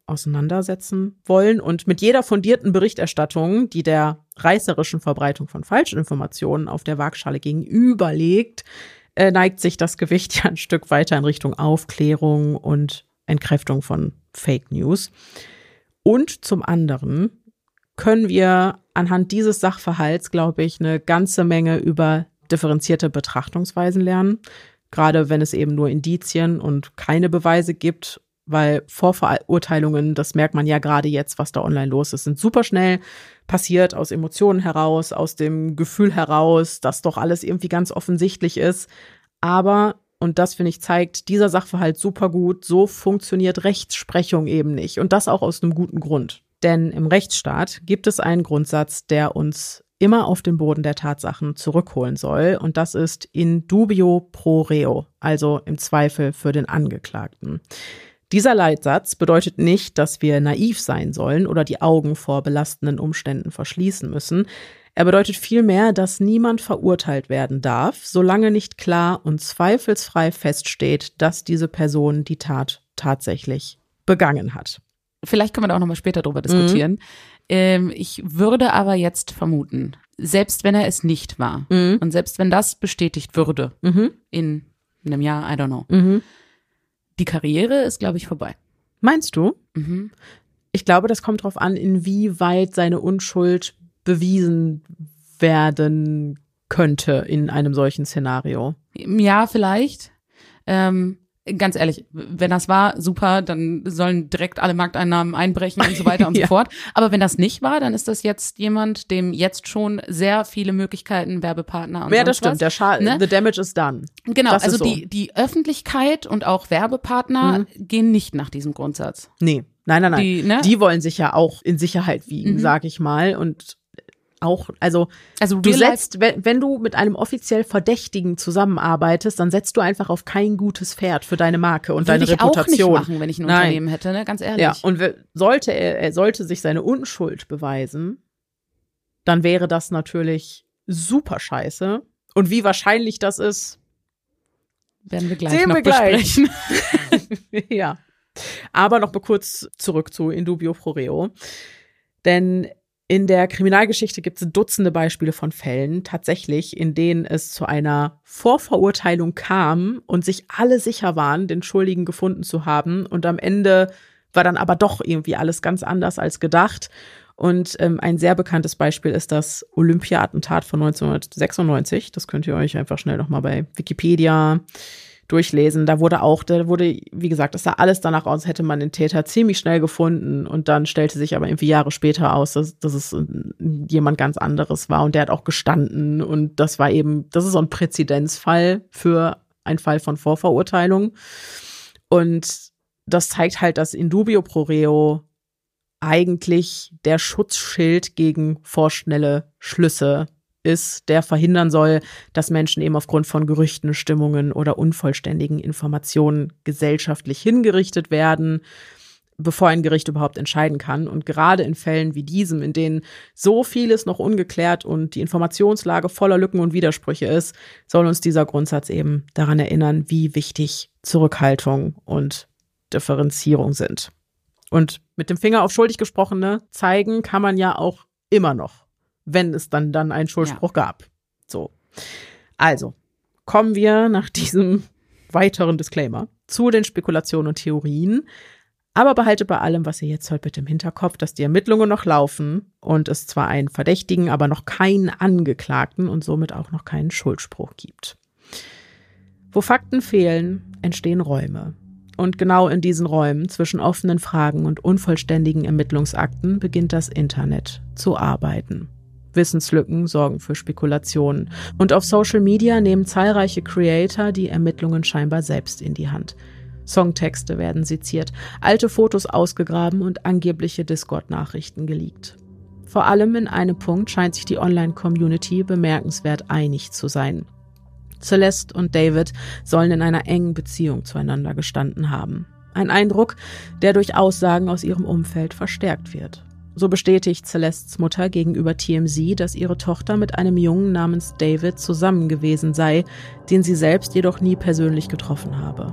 Speaker 1: auseinandersetzen wollen. Und mit jeder fundierten Berichterstattung, die der reißerischen Verbreitung von Falschinformationen auf der Waagschale gegenüberlegt, neigt sich das Gewicht ja ein Stück weiter in Richtung Aufklärung und Entkräftung von Fake News. Und zum anderen können wir anhand dieses Sachverhalts, glaube ich, eine ganze Menge über differenzierte Betrachtungsweisen lernen. Gerade wenn es eben nur Indizien und keine Beweise gibt, weil Vorverurteilungen, das merkt man ja gerade jetzt, was da online los ist, sind super schnell passiert, aus Emotionen heraus, aus dem Gefühl heraus, dass doch alles irgendwie ganz offensichtlich ist. Aber, und das finde ich zeigt dieser Sachverhalt super gut, so funktioniert Rechtsprechung eben nicht. Und das auch aus einem guten Grund. Denn im Rechtsstaat gibt es einen Grundsatz, der uns immer auf den Boden der Tatsachen zurückholen soll. Und das ist in dubio pro reo, also im Zweifel für den Angeklagten. Dieser Leitsatz bedeutet nicht, dass wir naiv sein sollen oder die Augen vor belastenden Umständen verschließen müssen. Er bedeutet vielmehr, dass niemand verurteilt werden darf, solange nicht klar und zweifelsfrei feststeht, dass diese Person die Tat tatsächlich begangen hat.
Speaker 3: Vielleicht können wir da auch nochmal später drüber diskutieren. Ich würde aber jetzt vermuten, selbst wenn er es nicht war und selbst wenn das bestätigt würde in einem Jahr, I don't know, die Karriere ist, glaube ich, vorbei.
Speaker 1: Meinst du? Ich glaube, das kommt darauf an, inwieweit seine Unschuld bewiesen werden könnte in einem solchen Szenario.
Speaker 3: Ja, vielleicht. Ganz ehrlich, wenn das war, super, dann sollen direkt alle Markteinnahmen einbrechen und so weiter und so fort. Aber wenn das nicht war, dann ist das jetzt jemand, dem jetzt schon sehr viele Möglichkeiten, Werbepartner und
Speaker 1: ja, das stimmt, der Schaden, ne? The damage is done.
Speaker 3: Genau,
Speaker 1: das
Speaker 3: also
Speaker 1: so.
Speaker 3: die Öffentlichkeit und auch Werbepartner gehen nicht nach diesem Grundsatz.
Speaker 1: Nee, nein. Die wollen sich ja auch in Sicherheit wiegen, sag ich mal, und auch, also du setzt, wenn du mit einem offiziell Verdächtigen zusammenarbeitest, dann setzt du einfach auf kein gutes Pferd für deine Marke und deine Reputation.
Speaker 3: Würde ich auch nicht machen, wenn ich ein Unternehmen hätte, ne? Ganz ehrlich.
Speaker 1: Ja, und er sollte sich seine Unschuld beweisen, dann wäre das natürlich super scheiße. Und wie wahrscheinlich das ist,
Speaker 3: werden wir gleich noch besprechen.
Speaker 1: Ja. Aber noch mal kurz zurück zu in dubio pro reo. Denn in der Kriminalgeschichte gibt es Dutzende Beispiele von Fällen, tatsächlich, in denen es zu einer Vorverurteilung kam und sich alle sicher waren, den Schuldigen gefunden zu haben. Und am Ende war dann aber doch irgendwie alles ganz anders als gedacht. Und ein sehr bekanntes Beispiel ist das Olympia-Attentat von 1996. Das könnt ihr euch einfach schnell noch mal bei Wikipedia durchlesen. Da wurde, wie gesagt, es sah alles danach aus, als hätte man den Täter ziemlich schnell gefunden, und dann stellte sich aber irgendwie Jahre später aus, dass es jemand ganz anderes war, und der hat auch gestanden, und das ist so ein Präzedenzfall für einen Fall von Vorverurteilung, und das zeigt halt, dass in dubio pro reo eigentlich der Schutzschild gegen vorschnelle Schlüsse ist, der verhindern soll, dass Menschen eben aufgrund von Gerüchten, Stimmungen oder unvollständigen Informationen gesellschaftlich hingerichtet werden, bevor ein Gericht überhaupt entscheiden kann. Und gerade in Fällen wie diesem, in denen so vieles noch ungeklärt und die Informationslage voller Lücken und Widersprüche ist, soll uns dieser Grundsatz eben daran erinnern, wie wichtig Zurückhaltung und Differenzierung sind. Und mit dem Finger auf schuldig Gesprochene zeigen kann man ja auch immer noch, wenn es dann einen Schuldspruch gab. So. Also, kommen wir nach diesem weiteren Disclaimer zu den Spekulationen und Theorien. Aber behaltet bei allem, was ihr jetzt hört, bitte im Hinterkopf, dass die Ermittlungen noch laufen und es zwar einen Verdächtigen, aber noch keinen Angeklagten und somit auch noch keinen Schuldspruch gibt. Wo Fakten fehlen, entstehen Räume. Und genau in diesen Räumen zwischen offenen Fragen und unvollständigen Ermittlungsakten beginnt das Internet zu arbeiten. Wissenslücken sorgen für Spekulationen. Und auf Social Media nehmen zahlreiche Creator die Ermittlungen scheinbar selbst in die Hand. Songtexte werden seziert, alte Fotos ausgegraben und angebliche Discord-Nachrichten geleakt. Vor allem in einem Punkt scheint sich die Online-Community bemerkenswert einig zu sein. Celeste und David sollen in einer engen Beziehung zueinander gestanden haben. Ein Eindruck, der durch Aussagen aus ihrem Umfeld verstärkt wird. So bestätigt Celestes Mutter gegenüber TMZ, dass ihre Tochter mit einem Jungen namens David zusammen gewesen sei, den sie selbst jedoch nie persönlich getroffen habe.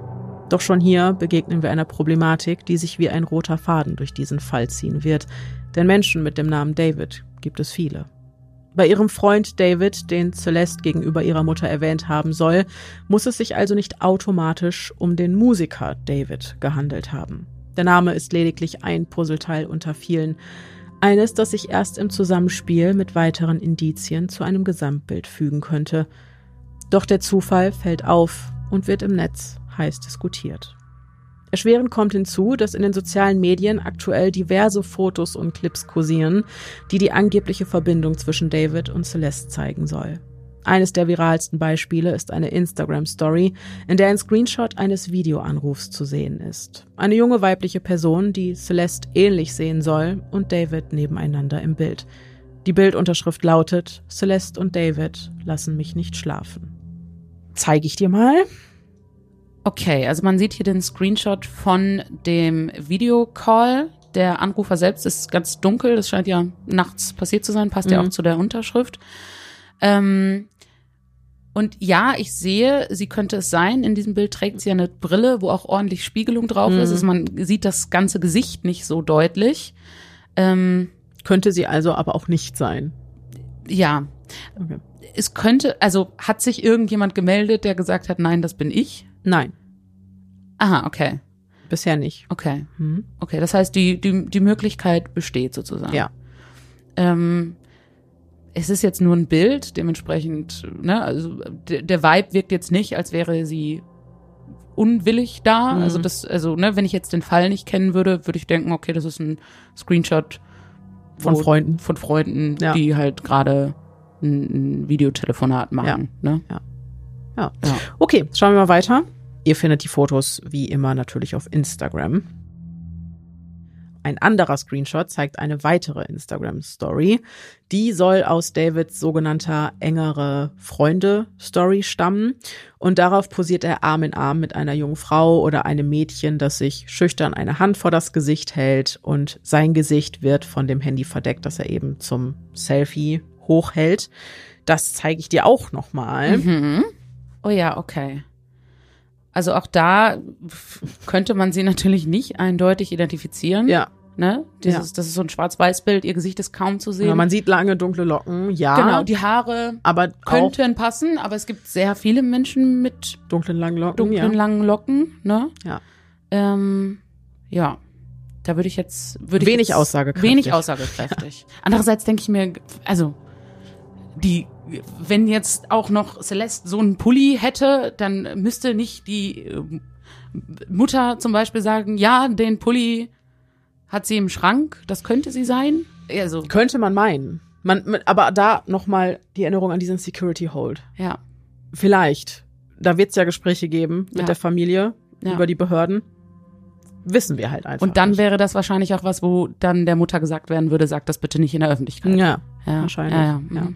Speaker 1: Doch schon hier begegnen wir einer Problematik, die sich wie ein roter Faden durch diesen Fall ziehen wird. Denn Menschen mit dem Namen David gibt es viele. Bei ihrem Freund David, den Celeste gegenüber ihrer Mutter erwähnt haben soll, muss es sich also nicht automatisch um den Musiker David gehandelt haben. Der Name ist lediglich ein Puzzleteil unter vielen. Eines, das sich erst im Zusammenspiel mit weiteren Indizien zu einem Gesamtbild fügen könnte. Doch der Zufall fällt auf und wird im Netz heiß diskutiert. Erschwerend kommt hinzu, dass in den sozialen Medien aktuell diverse Fotos und Clips kursieren, die die angebliche Verbindung zwischen David und Celeste zeigen soll. Eines der viralsten Beispiele ist eine Instagram-Story, in der ein Screenshot eines Videoanrufs zu sehen ist. Eine junge weibliche Person, die Celeste ähnlich sehen soll, und David nebeneinander im Bild. Die Bildunterschrift lautet: Celeste und David lassen mich nicht schlafen. Zeige ich dir mal.
Speaker 3: Okay, also man sieht hier den Screenshot von dem Videocall. Der Anrufer selbst ist ganz dunkel, das scheint ja nachts passiert zu sein, passt ja auch zu der Unterschrift. Und ja, ich sehe, sie könnte es sein. In diesem Bild trägt sie eine Brille, wo auch ordentlich Spiegelung drauf ist. Also man sieht das ganze Gesicht nicht so deutlich.
Speaker 1: Könnte sie also aber auch nicht sein.
Speaker 3: Ja. Okay. Es könnte, also hat sich irgendjemand gemeldet, der gesagt hat, nein, das bin ich?
Speaker 1: Nein.
Speaker 3: Aha, okay.
Speaker 1: Bisher nicht.
Speaker 3: Okay. Okay, das heißt, die Möglichkeit besteht sozusagen.
Speaker 1: Ja.
Speaker 3: Es ist jetzt nur ein Bild, dementsprechend, ne, also der Vibe wirkt jetzt nicht, als wäre sie unwillig da. Also wenn ich jetzt den Fall nicht kennen würde, würde ich denken, okay, das ist ein Screenshot
Speaker 1: von
Speaker 3: Freunden, ja, die halt gerade ein Videotelefonat machen.
Speaker 1: Ja.
Speaker 3: Ne?
Speaker 1: Ja. Okay, schauen wir mal weiter. Ihr findet die Fotos wie immer natürlich auf Instagram. Ein anderer Screenshot zeigt eine weitere Instagram-Story. Die soll aus Davids sogenannter engere Freunde-Story stammen. Und darauf posiert er Arm in Arm mit einer jungen Frau oder einem Mädchen, das sich schüchtern eine Hand vor das Gesicht hält. Und sein Gesicht wird von dem Handy verdeckt, das er eben zum Selfie hochhält. Das zeige ich dir auch nochmal.
Speaker 3: Oh ja, okay. Also auch da könnte man sie natürlich nicht eindeutig identifizieren.
Speaker 1: Ja.
Speaker 3: Ne? Das ist so ein Schwarz-Weiß-Bild, ihr Gesicht ist kaum zu sehen.
Speaker 1: Ja, man sieht lange, dunkle Locken, ja.
Speaker 3: Genau, die Haare
Speaker 1: aber
Speaker 3: könnten passen, aber es gibt sehr viele Menschen mit
Speaker 1: dunklen, langen Locken.
Speaker 3: Langen Locken, ne?
Speaker 1: Ja.
Speaker 3: Ja. Da würde ich jetzt...
Speaker 1: Wenig
Speaker 3: aussagekräftig. Andererseits denke ich mir, also wenn jetzt auch noch Celeste so einen Pulli hätte, dann müsste nicht die Mutter zum Beispiel sagen, ja, den Pulli hat sie im Schrank, das könnte sie sein. Also,
Speaker 1: könnte man meinen. Aber da nochmal die Erinnerung an diesen Security Hold.
Speaker 3: Ja.
Speaker 1: Vielleicht. Da wird es ja Gespräche geben mit der Familie über die Behörden. Wissen wir halt einfach.
Speaker 3: Und dann
Speaker 1: nicht.
Speaker 3: wäre das wahrscheinlich auch was, wo dann der Mutter gesagt werden würde, sag das bitte nicht in der Öffentlichkeit.
Speaker 1: Ja. Wahrscheinlich.
Speaker 3: Ja.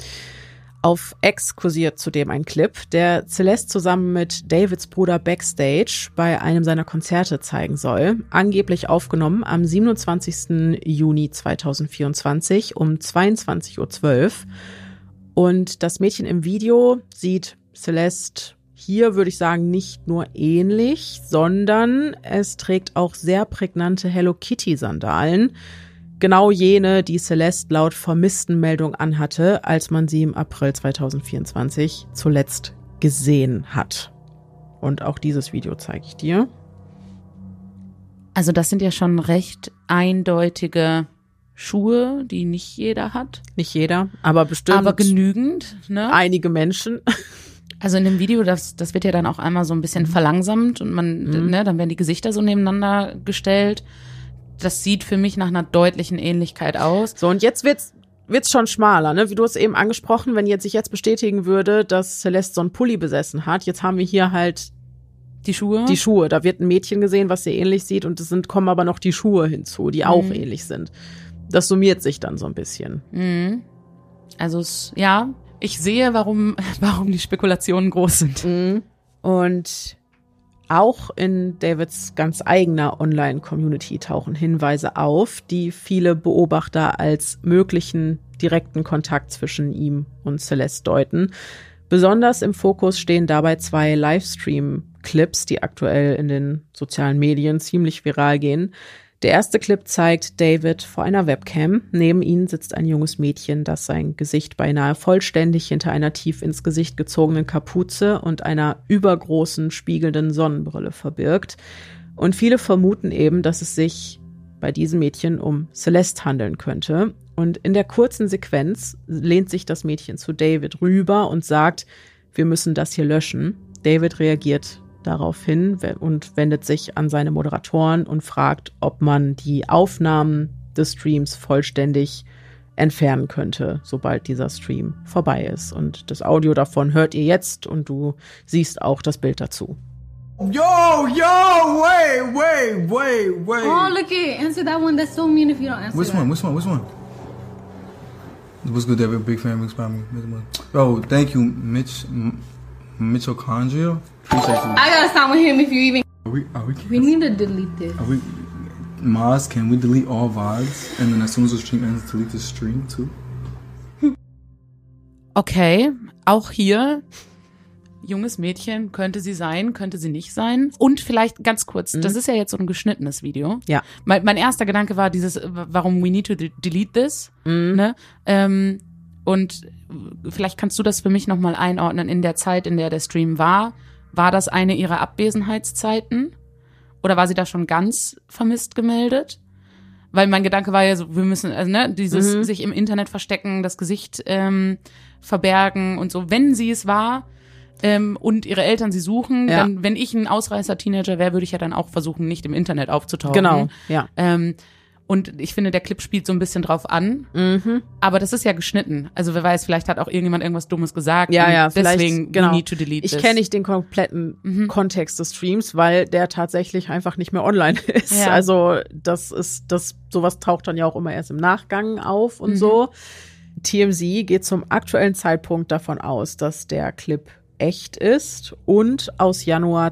Speaker 1: Auf X kursiert zudem ein Clip, der Celeste zusammen mit Davids Bruder backstage bei einem seiner Konzerte zeigen soll. Angeblich aufgenommen am 27. Juni 2024 um 22:12 Uhr. Und das Mädchen im Video sieht Celeste hier, würde ich sagen, nicht nur ähnlich, sondern es trägt auch sehr prägnante Hello Kitty-Sandalen. Genau jene, die Celeste laut Vermisstenmeldung anhatte, als man sie im April 2024 zuletzt gesehen hat. Und auch dieses Video zeige ich dir.
Speaker 3: Also das sind ja schon recht eindeutige Schuhe, die nicht jeder hat.
Speaker 1: Nicht jeder, aber bestimmt.
Speaker 3: Aber genügend, ne?
Speaker 1: Einige Menschen.
Speaker 3: Also in dem Video, das wird ja dann auch einmal so ein bisschen verlangsamt und dann werden die Gesichter so nebeneinander gestellt. Das sieht für mich nach einer deutlichen Ähnlichkeit aus.
Speaker 1: So, und jetzt wird's schon schmaler, ne? Wie du es eben angesprochen, wenn sich jetzt bestätigen würde, dass Celeste so einen Pulli besessen hat. Jetzt haben wir hier halt
Speaker 3: die Schuhe.
Speaker 1: Da wird ein Mädchen gesehen, was sehr ähnlich sieht, und kommen aber noch die Schuhe hinzu, die auch ähnlich sind. Das summiert sich dann so ein bisschen.
Speaker 3: Also ich sehe, warum die Spekulationen groß sind.
Speaker 1: Und auch in Davids ganz eigener Online-Community tauchen Hinweise auf, die viele Beobachter als möglichen direkten Kontakt zwischen ihm und Celeste deuten. Besonders im Fokus stehen dabei 2 Livestream Clips, die aktuell in den sozialen Medien ziemlich viral gehen. Der erste Clip zeigt David vor einer Webcam. Neben ihm sitzt ein junges Mädchen, das sein Gesicht beinahe vollständig hinter einer tief ins Gesicht gezogenen Kapuze und einer übergroßen, spiegelnden Sonnenbrille verbirgt. Und viele vermuten eben, dass es sich bei diesem Mädchen um Celeste handeln könnte. Und in der kurzen Sequenz lehnt sich das Mädchen zu David rüber und sagt, wir müssen das hier löschen. David reagiert darauf hin und wendet sich an seine Moderatoren und fragt, ob man die Aufnahmen des Streams vollständig entfernen könnte, sobald dieser Stream vorbei ist. Und das Audio davon hört ihr jetzt und du siehst auch das Bild dazu.
Speaker 4: Yo, wait.
Speaker 5: Oh, look it. Answer that one. That's so mean if you don't answer
Speaker 4: Which one? What's good, David? Big fan, big spot. Yo, thank you, Mitochondria. Appreciate you.
Speaker 5: I gotta stop with him if you even. We need to delete this.
Speaker 4: Maz, can we delete all VODs? And then as soon as the stream ends, delete the stream too?
Speaker 3: Okay, auch hier, junges Mädchen, könnte sie sein, könnte sie nicht sein. Und vielleicht ganz kurz, das ist ja jetzt so ein geschnittenes Video.
Speaker 1: Ja.
Speaker 3: Mein erster Gedanke war dieses, warum we need to delete this, ne? Und vielleicht kannst du das für mich nochmal einordnen in der Zeit, in der der Stream war. War das eine ihrer Abwesenheitszeiten? Oder war sie da schon ganz vermisst gemeldet? Weil mein Gedanke war ja so, wir müssen, also, ne, dieses sich im Internet verstecken, das Gesicht verbergen und so. Wenn sie es war und ihre Eltern sie suchen, dann, wenn ich ein Ausreißer-Teenager wäre, würde ich ja dann auch versuchen, nicht im Internet aufzutauchen.
Speaker 1: Genau, ja.
Speaker 3: Und ich finde, der Clip spielt so ein bisschen drauf an. Aber das ist ja geschnitten. Also wer weiß, vielleicht hat auch irgendjemand irgendwas Dummes gesagt.
Speaker 1: Ja,
Speaker 3: deswegen,
Speaker 1: genau.
Speaker 3: we need to delete
Speaker 1: Ich
Speaker 3: this.
Speaker 1: kenne nicht den kompletten Kontext des Streams, weil der tatsächlich einfach nicht mehr online ist.
Speaker 3: Ja.
Speaker 1: Also sowas taucht dann ja auch immer erst im Nachgang auf und so. TMZ geht zum aktuellen Zeitpunkt davon aus, dass der Clip echt ist und aus Januar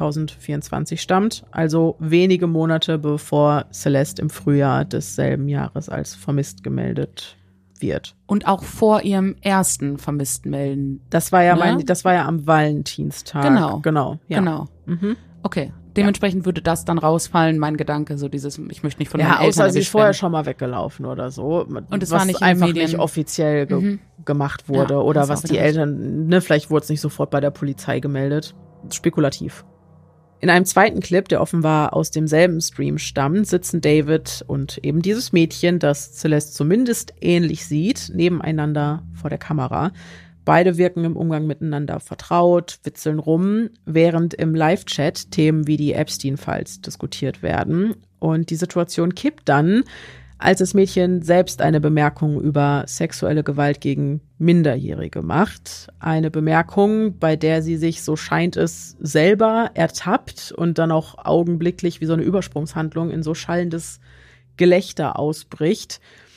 Speaker 1: 2024 stammt, also wenige Monate bevor Celeste im Frühjahr desselben Jahres als vermisst gemeldet wird.
Speaker 3: Und auch vor ihrem ersten Vermisstmelden.
Speaker 1: Das war ja
Speaker 3: Ne?
Speaker 1: das war ja am Valentinstag. Genau. Ja.
Speaker 3: Genau. Okay. Dementsprechend würde das dann rausfallen, mein Gedanke, so dieses, ich möchte nicht von meinen
Speaker 1: Ja,
Speaker 3: Eltern
Speaker 1: außer sie ist
Speaker 3: erwischt
Speaker 1: vorher
Speaker 3: werden.
Speaker 1: schon mal weggelaufen oder so.
Speaker 3: Und es
Speaker 1: was
Speaker 3: war nicht in den
Speaker 1: einfach
Speaker 3: Medien.
Speaker 1: nicht offiziell gemacht wurde.
Speaker 3: Ja,
Speaker 1: oder
Speaker 3: das ist
Speaker 1: was
Speaker 3: auch
Speaker 1: die
Speaker 3: wieder
Speaker 1: Eltern, ne, vielleicht wurde es nicht sofort bei der Polizei gemeldet. Spekulativ. In einem zweiten Clip, der offenbar aus demselben Stream stammt, sitzen David und eben dieses Mädchen, das Celeste zumindest ähnlich sieht, nebeneinander vor der Kamera. Beide wirken im Umgang miteinander vertraut, witzeln rum, während im Live-Chat Themen wie die Epstein-Files diskutiert werden. Und die Situation kippt dann, als das Mädchen selbst eine Bemerkung über sexuelle Gewalt gegen Minderjährige macht. Eine Bemerkung, bei der sie sich, so scheint es, selber ertappt und dann auch augenblicklich wie so eine Übersprungshandlung in so schallendes Gelächter ausbricht.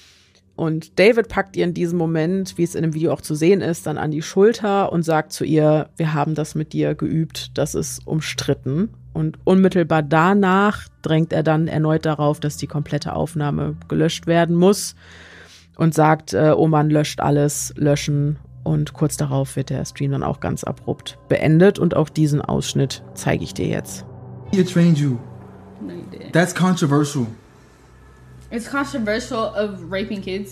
Speaker 1: Und David packt ihr in diesem Moment, wie es in dem Video auch zu sehen ist, dann an die Schulter und sagt zu ihr, wir haben das mit dir geübt, das ist umstritten. Und unmittelbar danach drängt er dann erneut darauf, dass die komplette Aufnahme gelöscht werden muss und sagt, oh Mann, löscht alles, löschen. Und kurz darauf wird der Stream dann auch ganz abrupt beendet. Und auch diesen Ausschnitt zeige ich dir jetzt.
Speaker 4: He trained you.
Speaker 5: No, you didn't.
Speaker 4: That's controversial.
Speaker 5: It's controversial of raping kids.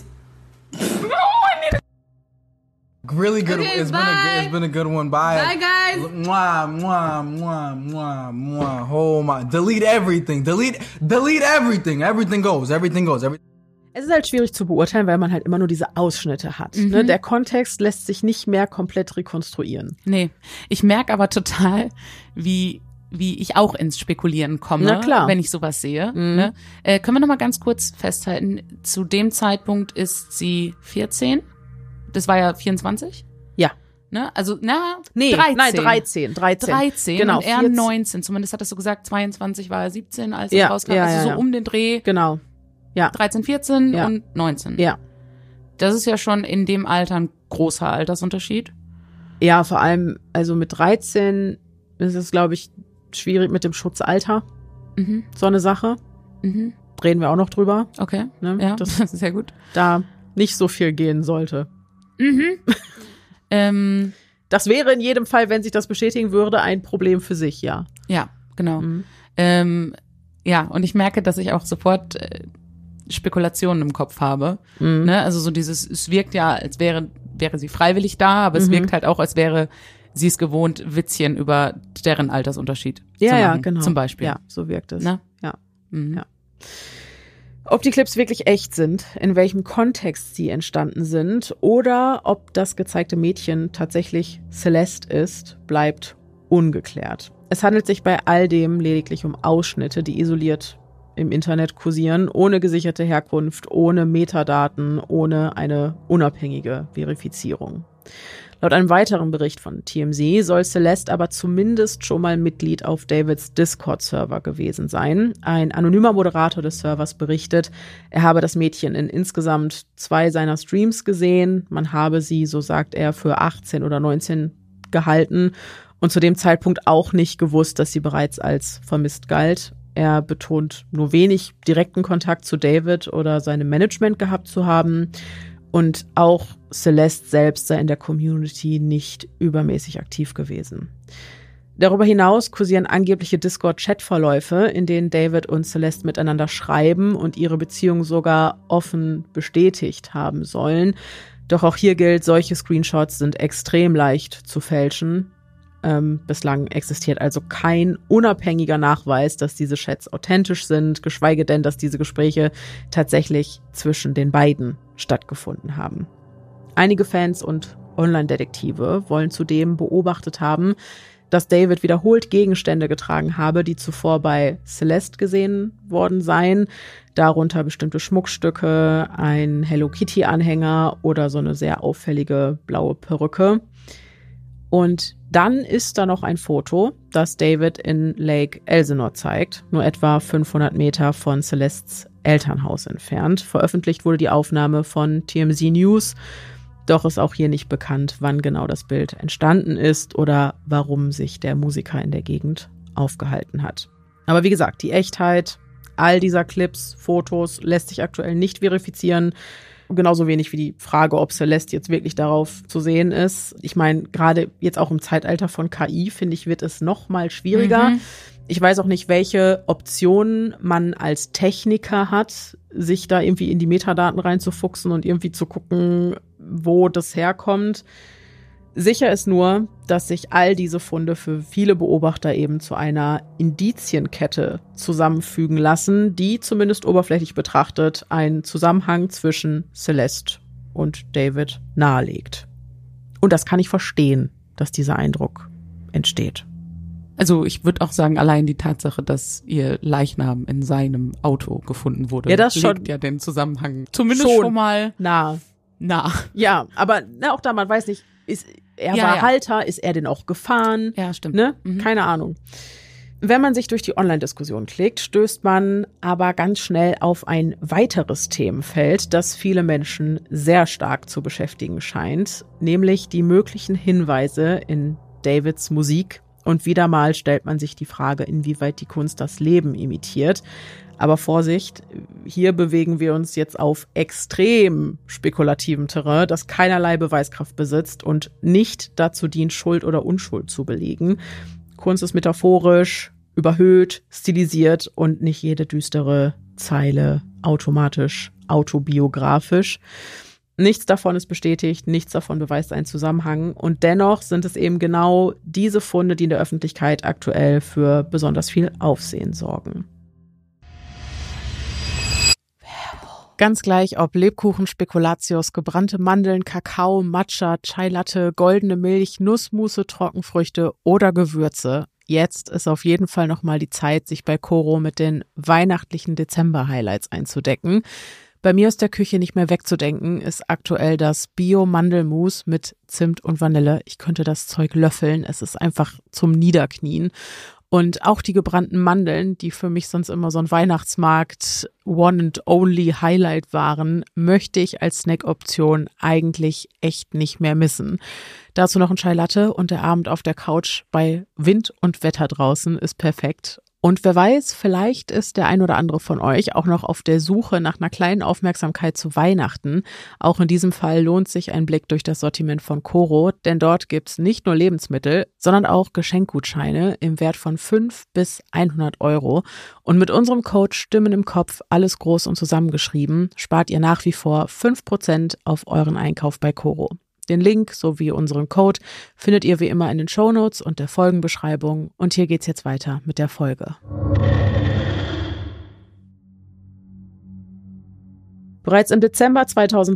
Speaker 4: Really good.
Speaker 5: Okay,
Speaker 4: It's
Speaker 5: bye.
Speaker 4: been a good one. Bye.
Speaker 5: Bye, guys.
Speaker 4: Mwah, mwah, mwah, mwah, mwah. Oh my. Delete everything. Delete everything. Everything goes.
Speaker 1: Es ist halt schwierig zu beurteilen, weil man halt immer nur diese Ausschnitte hat. Ne? Der Kontext lässt sich nicht mehr komplett rekonstruieren.
Speaker 3: Nee, ich merke aber total, wie ich auch ins Spekulieren komme,
Speaker 1: Na klar.
Speaker 3: wenn ich sowas sehe. Ne? Können wir noch mal ganz kurz festhalten, zu dem Zeitpunkt ist sie 14? Das war ja 24?
Speaker 1: Ja.
Speaker 3: Ne? Also,
Speaker 1: 13.
Speaker 3: 13
Speaker 1: Genau,
Speaker 3: und er
Speaker 1: 14.
Speaker 3: 19. Zumindest hat er so gesagt, 22 war er 17, als
Speaker 1: Ja,
Speaker 3: er rauskam.
Speaker 1: ja,
Speaker 3: also
Speaker 1: ja,
Speaker 3: so
Speaker 1: ja.
Speaker 3: um den Dreh
Speaker 1: Genau. Ja.
Speaker 3: 13, 14
Speaker 1: Ja.
Speaker 3: und 19.
Speaker 1: Ja.
Speaker 3: Das ist ja schon in dem Alter ein großer Altersunterschied.
Speaker 1: Ja, vor allem, also mit 13 ist es, glaube ich, schwierig mit dem Schutzalter. So eine Sache. Reden wir auch noch drüber.
Speaker 3: Okay,
Speaker 1: Ne?
Speaker 3: ja,
Speaker 1: Das
Speaker 3: das ist sehr gut.
Speaker 1: da nicht so viel gehen sollte. das wäre in jedem Fall, wenn sich das bestätigen würde, ein Problem für sich, ja.
Speaker 3: Ja, genau. Ja, und ich merke, dass ich auch sofort Spekulationen im Kopf habe. Ne? Also so dieses, es wirkt ja, als wäre sie freiwillig da, aber es wirkt halt auch, als wäre sie es gewohnt, Witzchen über deren Altersunterschied zu machen. Ja, genau. Zum Beispiel.
Speaker 1: Ja, so wirkt es.
Speaker 3: Ne?
Speaker 1: Ja. Ja. Ob die Clips wirklich echt sind, in welchem Kontext sie entstanden sind oder ob das gezeigte Mädchen tatsächlich Celeste ist, bleibt ungeklärt. Es handelt sich bei all dem lediglich um Ausschnitte, die isoliert im Internet kursieren, ohne gesicherte Herkunft, ohne Metadaten, ohne eine unabhängige Verifizierung. Laut einem weiteren Bericht von TMZ soll Celeste aber zumindest schon mal Mitglied auf Davids Discord-Server gewesen sein. Ein anonymer Moderator des Servers berichtet, er habe das Mädchen in insgesamt 2 seiner Streams gesehen. Man habe sie, so sagt er, für 18 oder 19 gehalten und zu dem Zeitpunkt auch nicht gewusst, dass sie bereits als vermisst galt. Er betont nur wenig direkten Kontakt zu David oder seinem Management gehabt zu haben. Und auch Celeste selbst sei in der Community nicht übermäßig aktiv gewesen. Darüber hinaus kursieren angebliche Discord-Chat-Verläufe, in denen David und Celeste miteinander schreiben und ihre Beziehung sogar offen bestätigt haben sollen. Doch auch hier gilt, solche Screenshots sind extrem leicht zu fälschen. Bislang existiert also kein unabhängiger Nachweis, dass diese Chats authentisch sind, geschweige denn, dass diese Gespräche tatsächlich zwischen den beiden stattgefunden haben. Einige Fans und Online-Detektive wollen zudem beobachtet haben, dass David wiederholt Gegenstände getragen habe, die zuvor bei Celeste gesehen worden seien, darunter bestimmte Schmuckstücke, ein Hello Kitty-Anhänger oder so eine sehr auffällige blaue Perücke. Und dann ist da noch ein Foto, das David in Lake Elsinore zeigt, nur etwa 500 Meter von Celestes Elternhaus entfernt. Veröffentlicht wurde die Aufnahme von TMZ News, doch ist auch hier nicht bekannt, wann genau das Bild entstanden ist oder warum sich der Musiker in der Gegend aufgehalten hat. Aber wie gesagt, die Echtheit all dieser Clips, Fotos lässt sich aktuell nicht verifizieren. Genauso wenig wie die Frage, ob Celeste jetzt wirklich darauf zu sehen ist. Ich meine, gerade jetzt auch im Zeitalter von KI, finde ich, wird es noch mal schwieriger. Ich weiß auch nicht, welche Optionen man als Techniker hat, sich da irgendwie in die Metadaten reinzufuchsen und irgendwie zu gucken, wo das herkommt. Sicher ist nur, dass sich all diese Funde für viele Beobachter eben zu einer Indizienkette zusammenfügen lassen, die zumindest oberflächlich betrachtet einen Zusammenhang zwischen Celeste und David nahelegt. Und das kann ich verstehen, dass dieser Eindruck entsteht.
Speaker 3: Also ich würde auch sagen, allein die Tatsache, dass ihr Leichnam in seinem Auto gefunden wurde,
Speaker 1: ja, das
Speaker 3: legt
Speaker 1: schon,
Speaker 3: ja den Zusammenhang zumindest schon mal
Speaker 1: nah. Ja, aber auch da, man weiß nicht, war Halter, ist er denn auch gefahren?
Speaker 3: Ja, stimmt.
Speaker 1: Ne? Keine Ahnung. Wenn man sich durch die Online-Diskussion klickt, stößt man aber ganz schnell auf ein weiteres Themenfeld, das viele Menschen sehr stark zu beschäftigen scheint, nämlich die möglichen Hinweise in Davids Musik. Und wieder mal stellt man sich die Frage, inwieweit die Kunst das Leben imitiert. Aber Vorsicht, hier bewegen wir uns jetzt auf extrem spekulativem Terrain, das keinerlei Beweiskraft besitzt und nicht dazu dient, Schuld oder Unschuld zu belegen. Kunst ist metaphorisch, überhöht, stilisiert und nicht jede düstere Zeile automatisch autobiografisch. Nichts davon ist bestätigt, nichts davon beweist einen Zusammenhang. Und dennoch sind es eben genau diese Funde, die in der Öffentlichkeit aktuell für besonders viel Aufsehen sorgen. Ganz gleich, ob Lebkuchen, Spekulatius, gebrannte Mandeln, Kakao, Matcha, Chai Latte, goldene Milch, Nussmusse, Trockenfrüchte oder Gewürze. Jetzt ist auf jeden Fall nochmal die Zeit, sich bei Coro mit den weihnachtlichen Dezember-Highlights einzudecken. Bei mir aus der Küche nicht mehr wegzudenken ist aktuell das Bio-Mandelmus mit Zimt und Vanille. Ich könnte das Zeug löffeln. Es ist einfach zum Niederknien. Und auch die gebrannten Mandeln, die für mich sonst immer so ein Weihnachtsmarkt One-and-Only-Highlight waren, möchte ich als Snack-Option eigentlich echt nicht mehr missen. Dazu noch ein Chai Latte und der Abend auf der Couch bei Wind und Wetter draußen ist perfekt. Und wer weiß, vielleicht ist der ein oder andere von euch auch noch auf der Suche nach einer kleinen Aufmerksamkeit zu Weihnachten. Auch in diesem Fall lohnt sich ein Blick durch das Sortiment von Coro, denn dort gibt's nicht nur Lebensmittel, sondern auch Geschenkgutscheine im Wert von 5 bis 100 €. Und mit unserem Code Stimmen im Kopf, alles groß und zusammengeschrieben, spart ihr nach wie vor 5% auf euren Einkauf bei Coro. Den Link sowie unseren Code findet ihr wie immer in den Shownotes und der Folgenbeschreibung. Und hier geht's jetzt weiter mit der Folge. Bereits im Dezember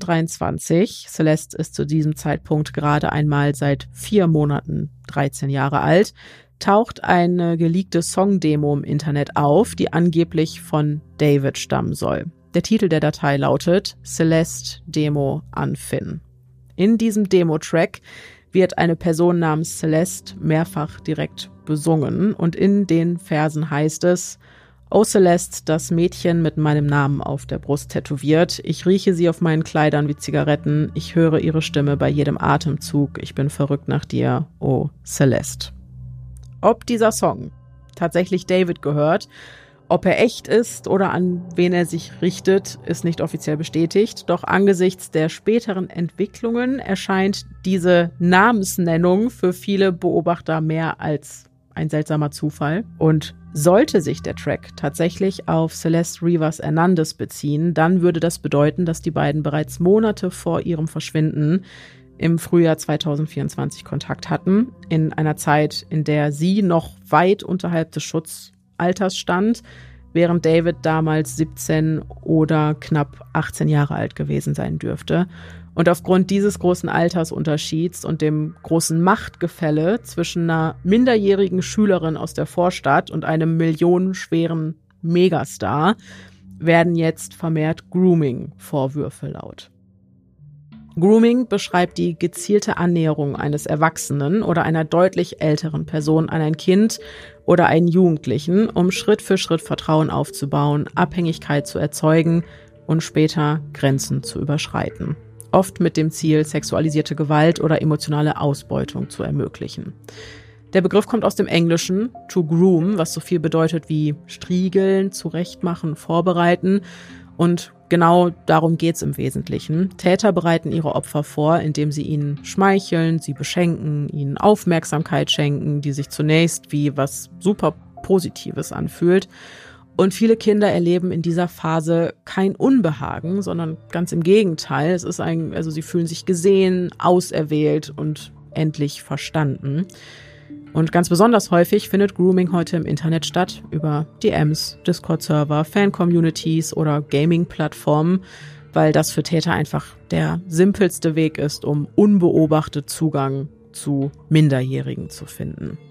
Speaker 1: 2023, Celeste ist zu diesem Zeitpunkt gerade einmal seit 4 Monaten 13 Jahre alt, taucht eine geleakte Songdemo im Internet auf, die angeblich von David stammen soll. Der Titel der Datei lautet Celeste Demo an Finn. In diesem Demo-Track wird eine Person namens Celeste mehrfach direkt besungen und in den Versen heißt es: Oh Celeste, das Mädchen mit meinem Namen auf der Brust tätowiert. Ich rieche sie auf meinen Kleidern wie Zigaretten. Ich höre ihre Stimme bei jedem Atemzug. Ich bin verrückt nach dir, oh Celeste. Ob dieser Song tatsächlich David gehört, ob er echt ist oder an wen er sich richtet, ist nicht offiziell bestätigt. Doch angesichts der späteren Entwicklungen erscheint diese Namensnennung für viele Beobachter mehr als ein seltsamer Zufall. Und sollte sich der Track tatsächlich auf Celeste Rivas Hernandez beziehen, dann würde das bedeuten, dass die beiden bereits Monate vor ihrem Verschwinden im Frühjahr 2024 Kontakt hatten, in einer Zeit, in der sie noch weit unterhalb des Schutzalters stand, während David damals 17 oder knapp 18 Jahre alt gewesen sein dürfte. Und aufgrund dieses großen Altersunterschieds und dem großen Machtgefälle zwischen einer minderjährigen Schülerin aus der Vorstadt und einem millionenschweren Megastar werden jetzt vermehrt Grooming-Vorwürfe laut. Grooming beschreibt die gezielte Annäherung eines Erwachsenen oder einer deutlich älteren Person an ein Kind oder einen Jugendlichen, um Schritt für Schritt Vertrauen aufzubauen, Abhängigkeit zu erzeugen und später Grenzen zu überschreiten. Oft mit dem Ziel, sexualisierte Gewalt oder emotionale Ausbeutung zu ermöglichen. Der Begriff kommt aus dem Englischen to groom, was so viel bedeutet wie striegeln, zurechtmachen, vorbereiten. Und genau darum geht's im Wesentlichen. Täter bereiten ihre Opfer vor, indem sie ihnen schmeicheln, sie beschenken, ihnen Aufmerksamkeit schenken, die sich zunächst wie was super Positives anfühlt. Und viele Kinder erleben in dieser Phase kein Unbehagen, sondern ganz im Gegenteil. Sie fühlen sich gesehen, auserwählt und endlich verstanden. Und ganz besonders häufig findet Grooming heute im Internet statt, über DMs, Discord-Server, Fan-Communities oder Gaming-Plattformen, weil das für Täter einfach der simpelste Weg ist, um unbeobachtet Zugang zu Minderjährigen zu finden.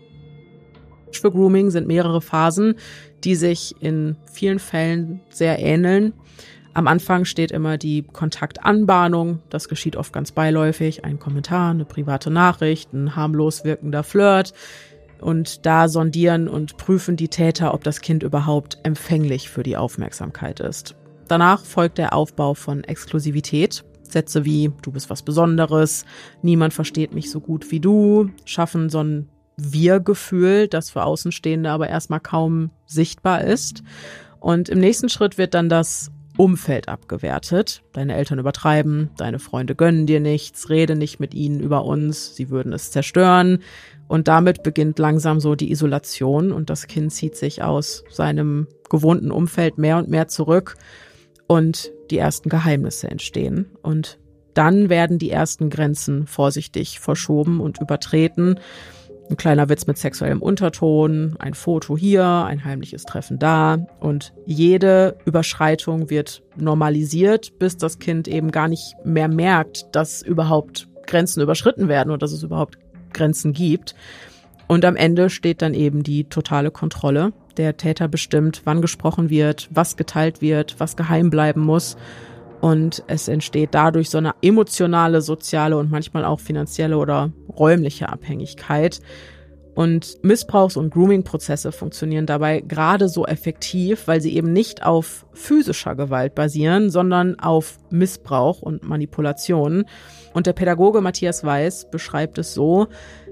Speaker 1: Für Grooming sind mehrere Phasen, die sich in vielen Fällen sehr ähneln. Am Anfang steht immer die Kontaktanbahnung, das geschieht oft ganz beiläufig, ein Kommentar, eine private Nachricht, ein harmlos wirkender Flirt. Und da sondieren und prüfen die Täter, ob das Kind überhaupt empfänglich für die Aufmerksamkeit ist. Danach folgt der Aufbau von Exklusivität. Sätze wie, du bist was Besonderes, niemand versteht mich so gut wie du, schaffen so ein Wir-Gefühl, das für Außenstehende aber erstmal kaum sichtbar ist. Und im nächsten Schritt wird dann das Umfeld abgewertet. Deine Eltern übertreiben, deine Freunde gönnen dir nichts, rede nicht mit ihnen über uns, sie würden es zerstören. Und damit beginnt langsam so die Isolation und das Kind zieht sich aus seinem gewohnten Umfeld mehr und mehr zurück und die ersten Geheimnisse entstehen. Und dann werden die ersten Grenzen vorsichtig verschoben und übertreten. Ein kleiner Witz mit sexuellem Unterton, ein Foto hier, ein heimliches Treffen da. Und jede Überschreitung wird normalisiert, bis das Kind eben gar nicht mehr merkt, dass überhaupt Grenzen überschritten werden oder dass es überhaupt Grenzen gibt. Und am Ende steht dann eben die totale Kontrolle. Der Täter bestimmt, wann gesprochen wird, was geteilt wird, was geheim bleiben muss. Und es entsteht dadurch so eine emotionale, soziale und manchmal auch finanzielle oder räumliche Abhängigkeit. Und Missbrauchs- und Grooming-Prozesse funktionieren dabei gerade so effektiv, weil sie eben nicht auf physischer Gewalt basieren, sondern auf Missbrauch und Manipulation. Und der Pädagoge Matthias Weiß beschreibt es so,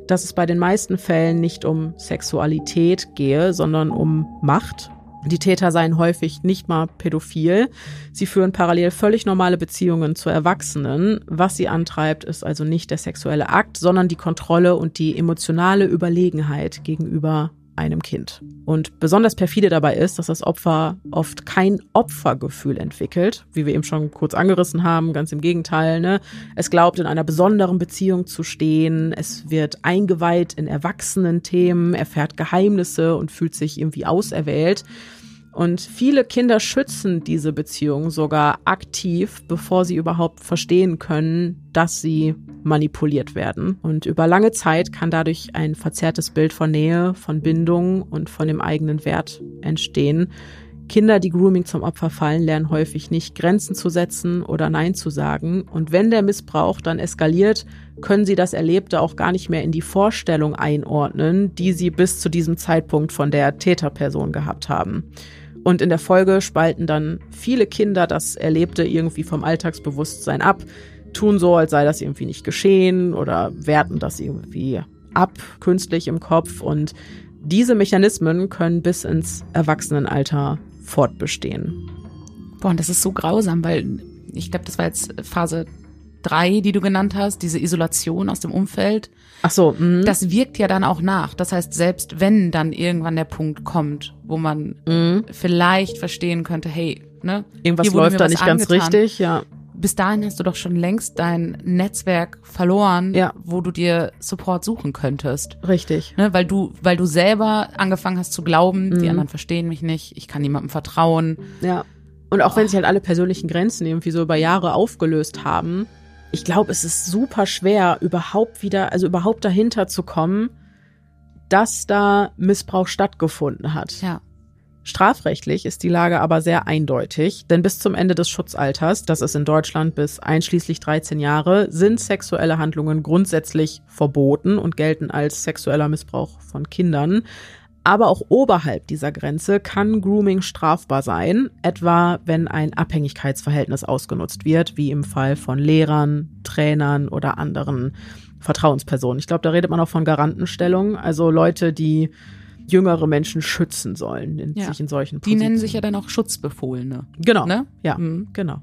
Speaker 1: dass es bei den meisten Fällen nicht um Sexualität gehe, sondern um Macht. Die Täter seien häufig nicht mal pädophil. Sie führen parallel völlig normale Beziehungen zu Erwachsenen. Was sie antreibt, ist also nicht der sexuelle Akt, sondern die Kontrolle und die emotionale Überlegenheit gegenüber einem Kind. Und besonders perfide dabei ist, dass das Opfer oft kein Opfergefühl entwickelt, wie wir eben schon kurz angerissen haben, ganz im Gegenteil, ne? Es glaubt, in einer besonderen Beziehung zu stehen, es wird eingeweiht in Erwachsenenthemen, erfährt Geheimnisse und fühlt sich irgendwie auserwählt. Und viele Kinder schützen diese Beziehung sogar aktiv, bevor sie überhaupt verstehen können, dass sie manipuliert werden. Und über lange Zeit kann dadurch ein verzerrtes Bild von Nähe, von Bindung und von dem eigenen Wert entstehen. Kinder, die Grooming zum Opfer fallen, lernen häufig nicht, Grenzen zu setzen oder Nein zu sagen. Und wenn der Missbrauch dann eskaliert, können sie das Erlebte auch gar nicht mehr in die Vorstellung einordnen, die sie bis zu diesem Zeitpunkt von der Täterperson gehabt haben. Und in der Folge spalten dann viele Kinder das Erlebte irgendwie vom Alltagsbewusstsein ab, tun so, als sei das irgendwie nicht geschehen oder werten das irgendwie ab, künstlich im Kopf. Und diese Mechanismen können bis ins Erwachsenenalter fortbestehen.
Speaker 3: Boah, und das ist so grausam, weil ich glaube, das war jetzt Phase 3, die du genannt hast, diese Isolation aus dem Umfeld.
Speaker 1: Ach so.
Speaker 3: Das wirkt ja dann auch nach. Das heißt, selbst wenn dann irgendwann der Punkt kommt, wo man vielleicht verstehen könnte, hey, ne,
Speaker 1: irgendwas läuft da nicht ganz richtig, ja.
Speaker 3: Bis dahin hast du doch schon längst dein Netzwerk verloren, wo du dir Support suchen könntest.
Speaker 1: Richtig.
Speaker 3: Ne, weil du selber angefangen hast zu glauben, die anderen verstehen mich nicht, ich kann niemandem vertrauen.
Speaker 1: Ja. Und auch wenn sich halt alle persönlichen Grenzen irgendwie so über Jahre aufgelöst haben, ich glaube, es ist super schwer, überhaupt dahinter zu kommen, dass da Missbrauch stattgefunden hat.
Speaker 3: Ja.
Speaker 1: Strafrechtlich ist die Lage aber sehr eindeutig, denn bis zum Ende des Schutzalters, das ist in Deutschland bis einschließlich 13 Jahre, sind sexuelle Handlungen grundsätzlich verboten und gelten als sexueller Missbrauch von Kindern. Aber auch oberhalb dieser Grenze kann Grooming strafbar sein, etwa wenn ein Abhängigkeitsverhältnis ausgenutzt wird, wie im Fall von Lehrern, Trainern oder anderen Vertrauenspersonen. Ich glaube, da redet man auch von Garantenstellung, also Leute, die jüngere Menschen schützen sollen, sich in solchen Positionen.
Speaker 3: Die nennen sich ja dann auch Schutzbefohlene.
Speaker 1: Genau,
Speaker 3: ne?
Speaker 1: Ja, genau.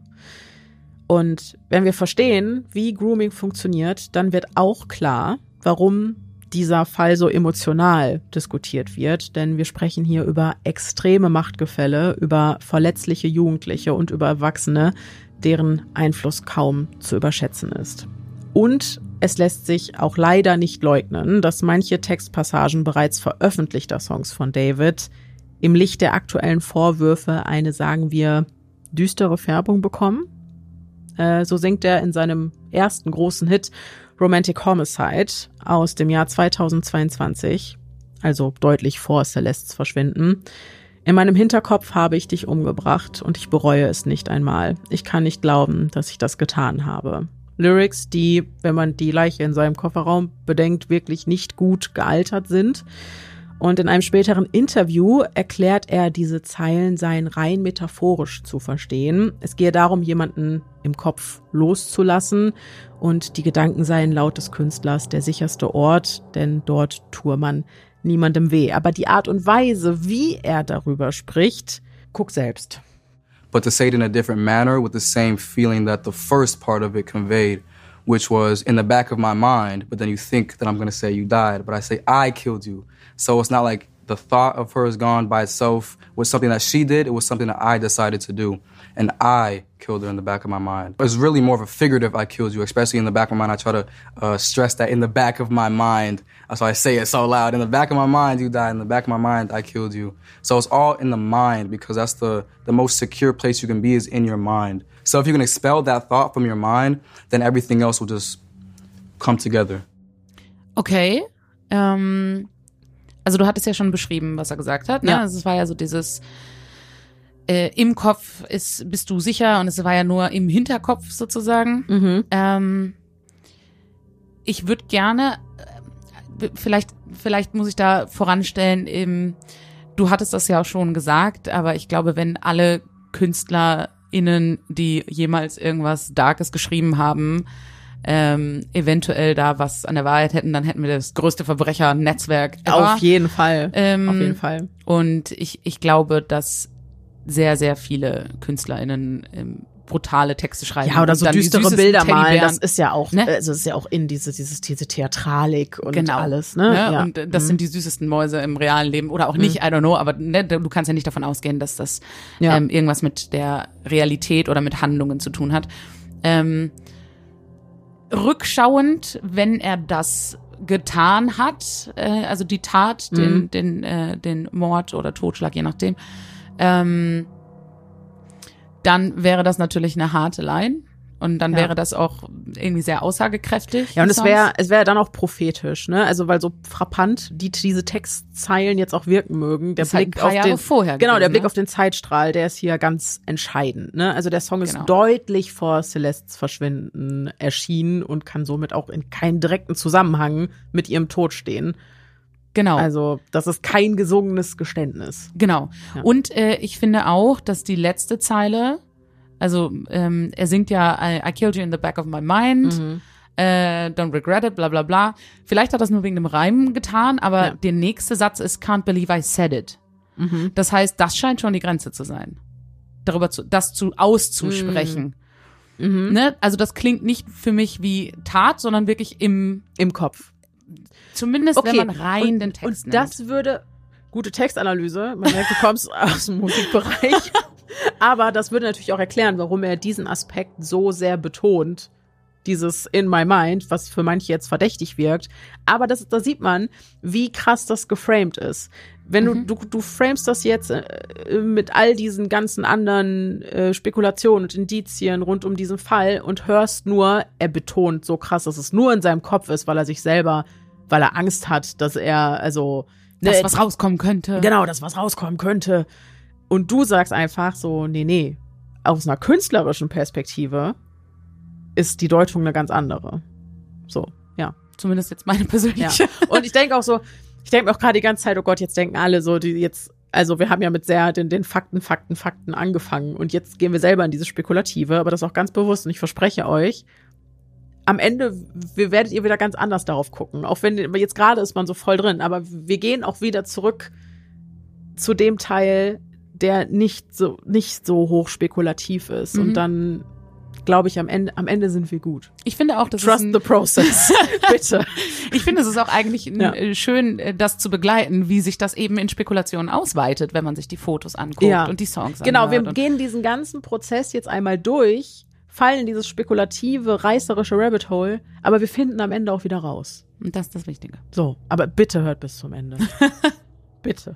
Speaker 1: Und wenn wir verstehen, wie Grooming funktioniert, dann wird auch klar, warum dieser Fall so emotional diskutiert wird, denn wir sprechen hier über extreme Machtgefälle, über verletzliche Jugendliche und über Erwachsene, deren Einfluss kaum zu überschätzen ist. Und es lässt sich auch leider nicht leugnen, dass manche Textpassagen bereits veröffentlichter Songs von David im Licht der aktuellen Vorwürfe eine, sagen wir, düstere Färbung bekommen. So singt er in seinem ersten großen Hit Romantic Homicide aus dem Jahr 2022, also deutlich vor Celestes Verschwinden. In meinem Hinterkopf habe ich dich umgebracht und ich bereue es nicht einmal. Ich kann nicht glauben, dass ich das getan habe. Lyrics, die, wenn man die Leiche in seinem Kofferraum bedenkt, wirklich nicht gut gealtert sind. Und in einem späteren Interview erklärt er, diese Zeilen seien rein metaphorisch zu verstehen. Es gehe darum, jemanden im Kopf loszulassen und die Gedanken seien laut des Künstlers der sicherste Ort, denn dort tue man niemandem weh. Aber die Art und Weise, wie er darüber spricht, guck selbst.
Speaker 6: But to say it in a different manner with the same feeling that the first part of it conveyed, which was in the back of my mind, but then you think that I'm going to say you died, but I say I killed you. So it's not like the thought of her is gone by itself was something that she did. It was something that I decided to do. And I killed her in the back of my mind. It's really more of a figurative I killed you, especially in the back of my mind. I try to stress that in the back of my mind. That's why I say it so loud. In the back of my mind, you died. In the back of my mind, I killed you. So it's all in the mind because that's the most secure place you can be is in your mind. So if you can expel that thought from your mind, then everything else will just come together.
Speaker 3: Okay. Also du hattest ja schon beschrieben, was er gesagt hat. Ne?
Speaker 1: Ja.
Speaker 3: Also es war ja so dieses im Kopf bist du sicher und es war ja nur im Hinterkopf sozusagen. Ich würde gerne, vielleicht muss ich da voranstellen, du hattest das ja auch schon gesagt, aber ich glaube, wenn alle KünstlerInnen, die jemals irgendwas Darkes geschrieben haben, eventuell da was an der Wahrheit hätten, dann hätten wir das größte Verbrechernetzwerk ever.
Speaker 1: Auf jeden Fall. Auf jeden Fall.
Speaker 3: Und ich glaube, dass sehr, sehr viele KünstlerInnen brutale Texte schreiben.
Speaker 1: Ja, oder so düstere Bilder malen, das ist ja auch,
Speaker 3: ne?
Speaker 1: Also das ist ja auch in diese Theatralik und
Speaker 3: genau.
Speaker 1: alles, ne? Ja.
Speaker 3: Und das sind die süßesten Mäuse im realen Leben oder auch nicht, I don't know, aber ne, du kannst ja nicht davon ausgehen, dass das irgendwas mit der Realität oder mit Handlungen zu tun hat. Rückschauend, wenn er das getan hat, also die Tat, den Mord oder Totschlag, je nachdem, dann wäre das natürlich eine harte Line und dann wäre das auch irgendwie sehr aussagekräftig.
Speaker 1: Ja, und es wäre dann auch prophetisch, ne? Also weil so frappant diese Textzeilen jetzt auch wirken mögen, der Blick
Speaker 3: auf den vorher
Speaker 1: genau, der
Speaker 3: gewesen,
Speaker 1: Blick
Speaker 3: ne?
Speaker 1: auf den Zeitstrahl, der ist hier ganz entscheidend, ne? Also der Song ist deutlich vor Celestes Verschwinden erschienen und kann somit auch in keinem direkten Zusammenhang mit ihrem Tod stehen.
Speaker 3: Genau.
Speaker 1: Also, das ist kein gesungenes Geständnis.
Speaker 3: Genau. Ja. Und ich finde auch, dass die letzte Zeile, also er singt ja I killed you in the back of my mind, don't regret it, bla bla bla. Vielleicht hat er das nur wegen dem Reim getan, aber der nächste Satz ist can't believe I said it. Das heißt, das scheint schon die Grenze zu sein. Das auszusprechen. Ne? Also das klingt nicht für mich wie Tat, sondern wirklich im
Speaker 1: Kopf.
Speaker 3: Zumindest, wenn man rein den Text
Speaker 1: nimmt. Und das würde, gute Textanalyse, man merkt, du kommst aus dem Musikbereich, aber das würde natürlich auch erklären, warum er diesen Aspekt so sehr betont, dieses in my mind, was für manche jetzt verdächtig wirkt, aber da sieht man, wie krass das geframed ist. Wenn du framest das jetzt mit all diesen ganzen anderen Spekulationen und Indizien rund um diesen Fall und hörst nur, er betont so krass, dass es nur in seinem Kopf ist, weil er Angst hat, dass er,
Speaker 3: dass was rauskommen könnte.
Speaker 1: Genau, dass was rauskommen könnte. Und du sagst einfach so, nee, aus einer künstlerischen Perspektive ist die Deutung eine ganz andere. So, ja.
Speaker 3: Zumindest jetzt meine persönliche.
Speaker 1: Ja. Und ich denke mir auch gerade die ganze Zeit, oh Gott, jetzt denken alle so, wir haben ja mit sehr den Fakten angefangen und jetzt gehen wir selber in dieses Spekulative, aber das auch ganz bewusst und ich verspreche euch, am Ende werdet ihr wieder ganz anders darauf gucken. Auch wenn jetzt gerade ist man so voll drin, aber wir gehen auch wieder zurück zu dem Teil, der nicht so hoch spekulativ ist. Und dann glaube ich, am Ende sind wir gut.
Speaker 3: Ich finde auch, das
Speaker 1: Trust the process. Bitte.
Speaker 3: Ich finde, es ist auch eigentlich schön, das zu begleiten, wie sich das eben in Spekulationen ausweitet, wenn man sich die Fotos anguckt und die Songs anhört.
Speaker 1: Genau, wir gehen diesen ganzen Prozess jetzt einmal durch, fallen in dieses spekulative, reißerische Rabbit Hole, aber wir finden am Ende auch wieder raus.
Speaker 3: Und das ist das Wichtige.
Speaker 1: So, aber bitte hört bis zum Ende. Bitte.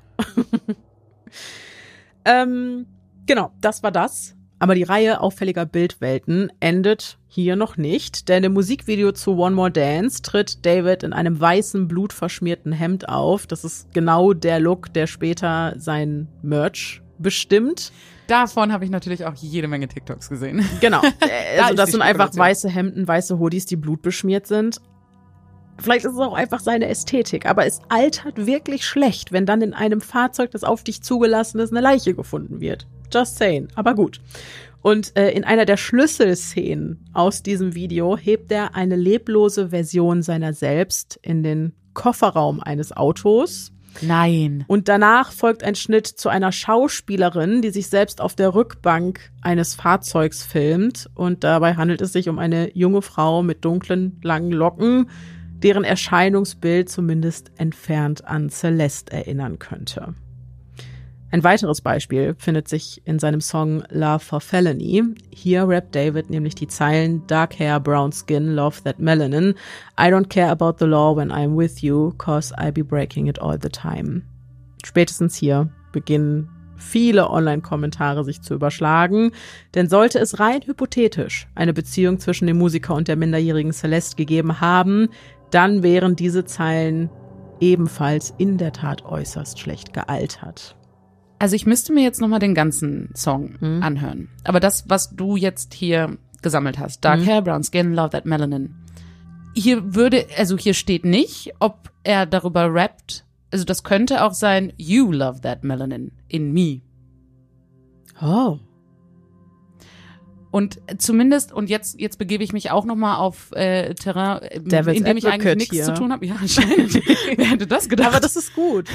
Speaker 1: Genau, das war das. Aber die Reihe auffälliger Bildwelten endet hier noch nicht, denn im Musikvideo zu One More Dance tritt David in einem weißen, blutverschmierten Hemd auf. Das ist genau der Look, der später sein Merch bestimmt.
Speaker 3: Davon habe ich natürlich auch jede Menge TikToks gesehen.
Speaker 1: Genau. Also das sind einfach weiße Hemden, weiße Hoodies, die blutbeschmiert sind. Vielleicht ist es auch einfach seine Ästhetik, aber es altert wirklich schlecht, wenn dann in einem Fahrzeug, das auf dich zugelassen ist, eine Leiche gefunden wird. Just saying, aber gut. Und in einer der Schlüsselszenen aus diesem Video hebt er eine leblose Version seiner selbst in den Kofferraum eines Autos.
Speaker 3: Nein.
Speaker 1: Und danach folgt ein Schnitt zu einer Schauspielerin, die sich selbst auf der Rückbank eines Fahrzeugs filmt. Und dabei handelt es sich um eine junge Frau mit dunklen, langen Locken, deren Erscheinungsbild zumindest entfernt an Celeste erinnern könnte. Ein weiteres Beispiel findet sich in seinem Song Love for Felony. Hier rappt David nämlich die Zeilen Dark hair, brown skin, love that melanin. I don't care about the law when I'm with you, cause I be breaking it all the time. Spätestens hier beginnen viele Online-Kommentare sich zu überschlagen, denn sollte es rein hypothetisch eine Beziehung zwischen dem Musiker und der minderjährigen Celeste gegeben haben, dann wären diese Zeilen ebenfalls in der Tat äußerst schlecht gealtert.
Speaker 3: Also ich müsste mir jetzt nochmal den ganzen Song anhören. Aber das, was du jetzt hier gesammelt hast, Dark Hair, Brown Skin, Love That Melanin. Hier steht nicht, ob er darüber rappt. Also das könnte auch sein, You love that melanin in me.
Speaker 1: Oh.
Speaker 3: Und zumindest, und jetzt begebe ich mich auch nochmal auf Terrain, in dem ich eigentlich nichts
Speaker 1: hier
Speaker 3: zu tun habe. Ja, anscheinend. Wer hätte das gedacht?
Speaker 1: Aber das ist gut.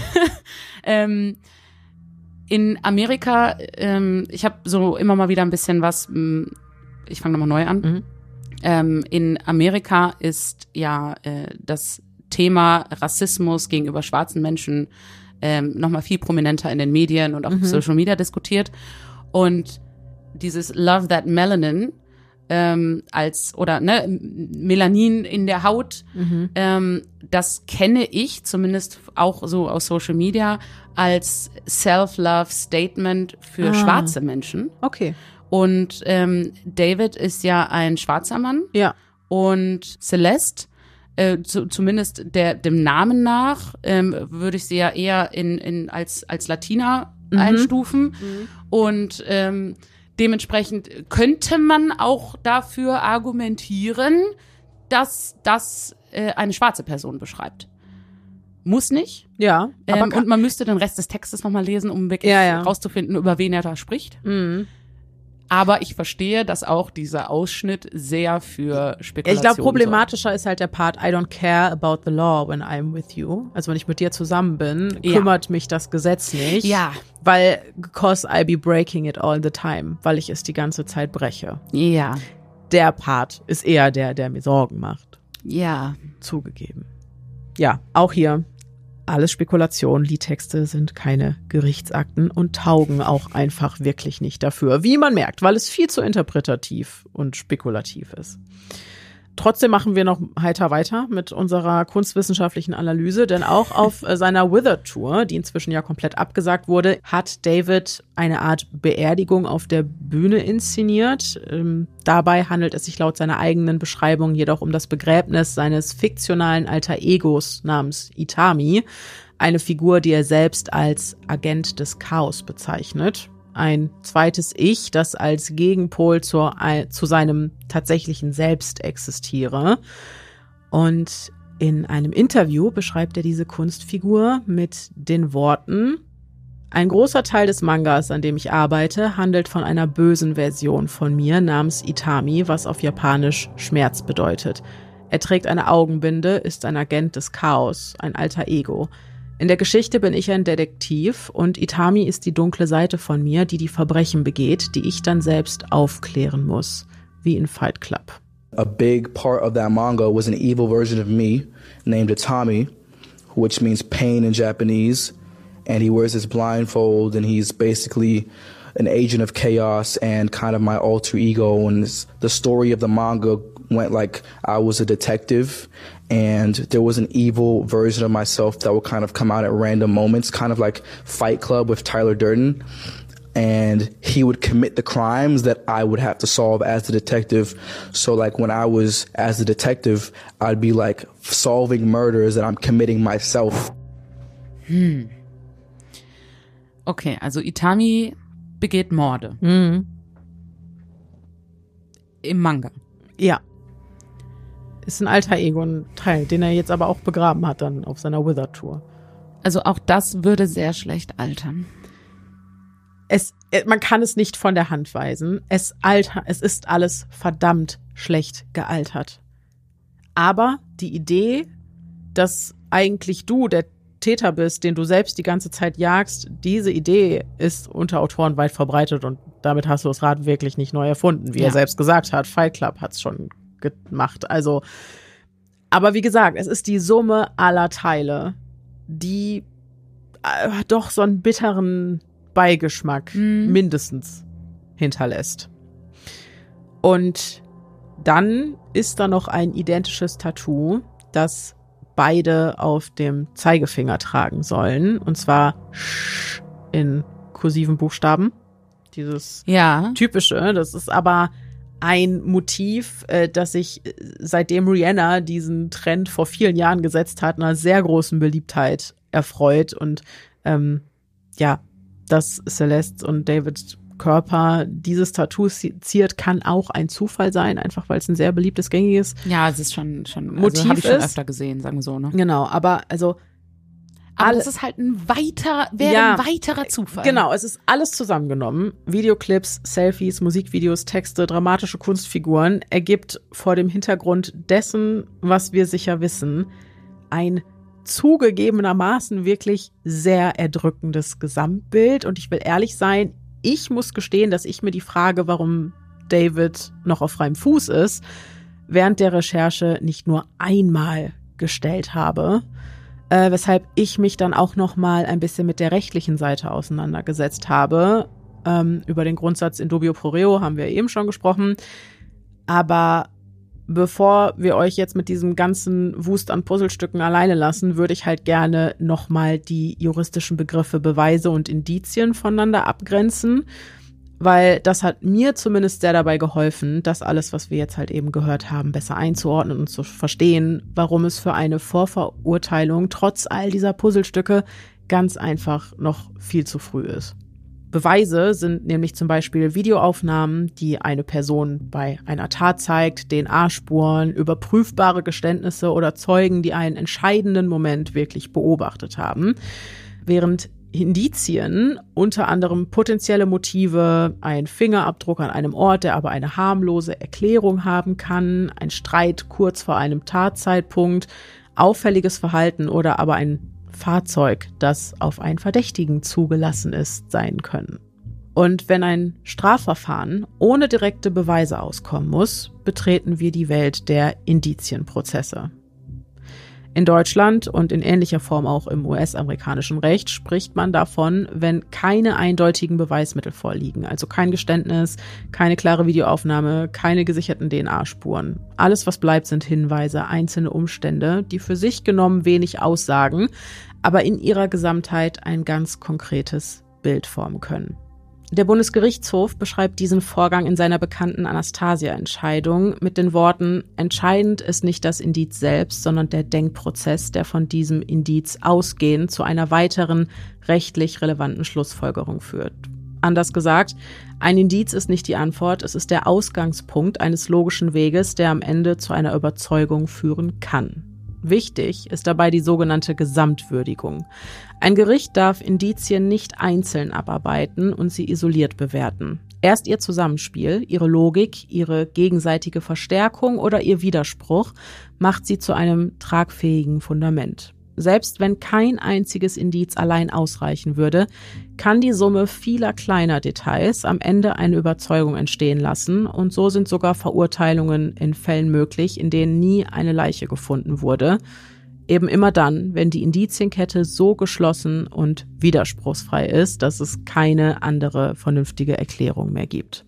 Speaker 3: In Amerika, ich habe so immer mal wieder ein bisschen was, ich fange nochmal neu an. In Amerika ist ja das Thema Rassismus gegenüber schwarzen Menschen nochmal viel prominenter in den Medien und auch auf Social Media diskutiert. Und dieses Love That Melanin Melanin in der Haut, das kenne ich zumindest auch so aus Social Media als Self-Love-Statement für schwarze Menschen.
Speaker 1: Okay.
Speaker 3: Und David ist ja ein schwarzer Mann.
Speaker 1: Ja.
Speaker 3: Und Celeste, zumindest dem Namen nach, würde ich sie ja eher als Latina einstufen. Und dementsprechend könnte man auch dafür argumentieren, dass das eine schwarze Person beschreibt. Muss nicht.
Speaker 1: Ja.
Speaker 3: Und man müsste den Rest des Textes nochmal lesen, um wirklich rauszufinden, über wen er da spricht. Aber ich verstehe, dass auch dieser Ausschnitt sehr für Spekulation
Speaker 1: Ich glaube, problematischer ist halt der Part, I don't care about the law when I'm with you. Also wenn ich mit dir zusammen bin, kümmert mich das Gesetz nicht.
Speaker 3: Ja.
Speaker 1: Weil, because I be breaking it all the time, weil ich es die ganze Zeit breche.
Speaker 3: Ja.
Speaker 1: Der Part ist eher der mir Sorgen macht.
Speaker 3: Ja.
Speaker 1: Zugegeben. Ja, auch hier alles Spekulation. Liedtexte sind keine Gerichtsakten und taugen auch einfach wirklich nicht dafür. Wie man merkt, weil es viel zu interpretativ und spekulativ ist. Trotzdem machen wir noch heiter weiter mit unserer kunstwissenschaftlichen Analyse, denn auch auf seiner Wither-Tour, die inzwischen ja komplett abgesagt wurde, hat David eine Art Beerdigung auf der Bühne inszeniert. Dabei handelt es sich laut seiner eigenen Beschreibung jedoch um das Begräbnis seines fiktionalen Alter-Egos namens Itami, eine Figur, die er selbst als Agent des Chaos bezeichnet. Ein zweites Ich, das als Gegenpol zu seinem tatsächlichen Selbst existiere. Und in einem Interview beschreibt er diese Kunstfigur mit den Worten: Ein großer Teil des Mangas, an dem ich arbeite, handelt von einer bösen Version von mir namens Itami, was auf Japanisch Schmerz bedeutet. Er trägt eine Augenbinde, ist ein Agent des Chaos, ein alter Ego. In der Geschichte bin ich ein Detektiv und Itami ist die dunkle Seite von mir, die Verbrechen begeht, die ich dann selbst aufklären muss, wie in Fight Club.
Speaker 7: A big part of that manga was an evil version of me named Itami, which means pain in Japanese, and he wears his blindfold and he's basically an agent of chaos and kind of my alter ego. And the story of the manga went like I was a detective and there was an evil version of myself that would kind of come out at random moments, kind of like Fight Club with Tyler Durden. And he would commit the crimes that I would have to solve as the detective. So like when I was as the detective, I'd be like solving murders that I'm committing myself.
Speaker 3: Okay, also Itami begeht Morde. Im Manga.
Speaker 1: Ja. Ist ein alter Ego-Teil, den er jetzt aber auch begraben hat dann auf seiner Wither-Tour.
Speaker 3: Also auch das würde sehr schlecht altern.
Speaker 1: Man kann es nicht von der Hand weisen. Es ist alles verdammt schlecht gealtert. Aber die Idee, dass eigentlich du der Täter bist, den du selbst die ganze Zeit jagst, diese Idee ist unter Autoren weit verbreitet und damit hast du das Rad wirklich nicht neu erfunden, wie er selbst gesagt hat. Fight Club hat's schon gemacht. Also, aber wie gesagt, es ist die Summe aller Teile, die doch so einen bitteren Beigeschmack mindestens hinterlässt. Und dann ist da noch ein identisches Tattoo, das beide auf dem Zeigefinger tragen sollen. Und zwar in kursiven Buchstaben. Dieses typische. Das ist aber ein Motiv, das sich seitdem Rihanna diesen Trend vor vielen Jahren gesetzt hat, einer sehr großen Beliebtheit erfreut. Und dass Celeste und Davids Körper dieses Tattoo ziert, kann auch ein Zufall sein, einfach weil es ein sehr beliebtes, gängiges
Speaker 3: es ist schon
Speaker 1: Motiv
Speaker 3: habe ich schon öfter gesehen, sagen wir so, ne?
Speaker 1: Genau, aber
Speaker 3: Aber das ist halt ein weiterer Zufall.
Speaker 1: Genau, es ist alles zusammengenommen. Videoclips, Selfies, Musikvideos, Texte, dramatische Kunstfiguren ergibt vor dem Hintergrund dessen, was wir sicher wissen, ein zugegebenermaßen wirklich sehr erdrückendes Gesamtbild. Und ich will ehrlich sein, ich muss gestehen, dass ich mir die Frage, warum David noch auf freiem Fuß ist, während der Recherche nicht nur einmal gestellt habe, weshalb ich mich dann auch noch mal ein bisschen mit der rechtlichen Seite auseinandergesetzt habe. Über den Grundsatz in dubio pro reo haben wir eben schon gesprochen. Aber bevor wir euch jetzt mit diesem ganzen Wust an Puzzlestücken alleine lassen, würde ich halt gerne noch mal die juristischen Begriffe Beweise und Indizien voneinander abgrenzen. Weil das hat mir zumindest sehr dabei geholfen, das alles, was wir jetzt halt eben gehört haben, besser einzuordnen und zu verstehen, warum es für eine Vorverurteilung trotz all dieser Puzzlestücke ganz einfach noch viel zu früh ist. Beweise sind nämlich zum Beispiel Videoaufnahmen, die eine Person bei einer Tat zeigt, DNA-Spuren, überprüfbare Geständnisse oder Zeugen, die einen entscheidenden Moment wirklich beobachtet haben. Während Indizien, unter anderem potenzielle Motive, ein Fingerabdruck an einem Ort, der aber eine harmlose Erklärung haben kann, ein Streit kurz vor einem Tatzeitpunkt, auffälliges Verhalten oder aber ein Fahrzeug, das auf einen Verdächtigen zugelassen ist, sein können. Und wenn ein Strafverfahren ohne direkte Beweise auskommen muss, betreten wir die Welt der Indizienprozesse. In Deutschland und in ähnlicher Form auch im US-amerikanischen Recht spricht man davon, wenn keine eindeutigen Beweismittel vorliegen, also kein Geständnis, keine klare Videoaufnahme, keine gesicherten DNA-Spuren. Alles, was bleibt, sind Hinweise, einzelne Umstände, die für sich genommen wenig aussagen, aber in ihrer Gesamtheit ein ganz konkretes Bild formen können. Der Bundesgerichtshof beschreibt diesen Vorgang in seiner bekannten Anastasia-Entscheidung mit den Worten: Entscheidend ist nicht das Indiz selbst, sondern der Denkprozess, der von diesem Indiz ausgehend zu einer weiteren rechtlich relevanten Schlussfolgerung führt. Anders gesagt, ein Indiz ist nicht die Antwort, es ist der Ausgangspunkt eines logischen Weges, der am Ende zu einer Überzeugung führen kann. Wichtig ist dabei die sogenannte Gesamtwürdigung. Ein Gericht darf Indizien nicht einzeln abarbeiten und sie isoliert bewerten. Erst ihr Zusammenspiel, ihre Logik, ihre gegenseitige Verstärkung oder ihr Widerspruch macht sie zu einem tragfähigen Fundament. Selbst wenn kein einziges Indiz allein ausreichen würde, kann die Summe vieler kleiner Details am Ende eine Überzeugung entstehen lassen, und so sind sogar Verurteilungen in Fällen möglich, in denen nie eine Leiche gefunden wurde. Eben immer dann, wenn die Indizienkette so geschlossen und widerspruchsfrei ist, dass es keine andere vernünftige Erklärung mehr gibt.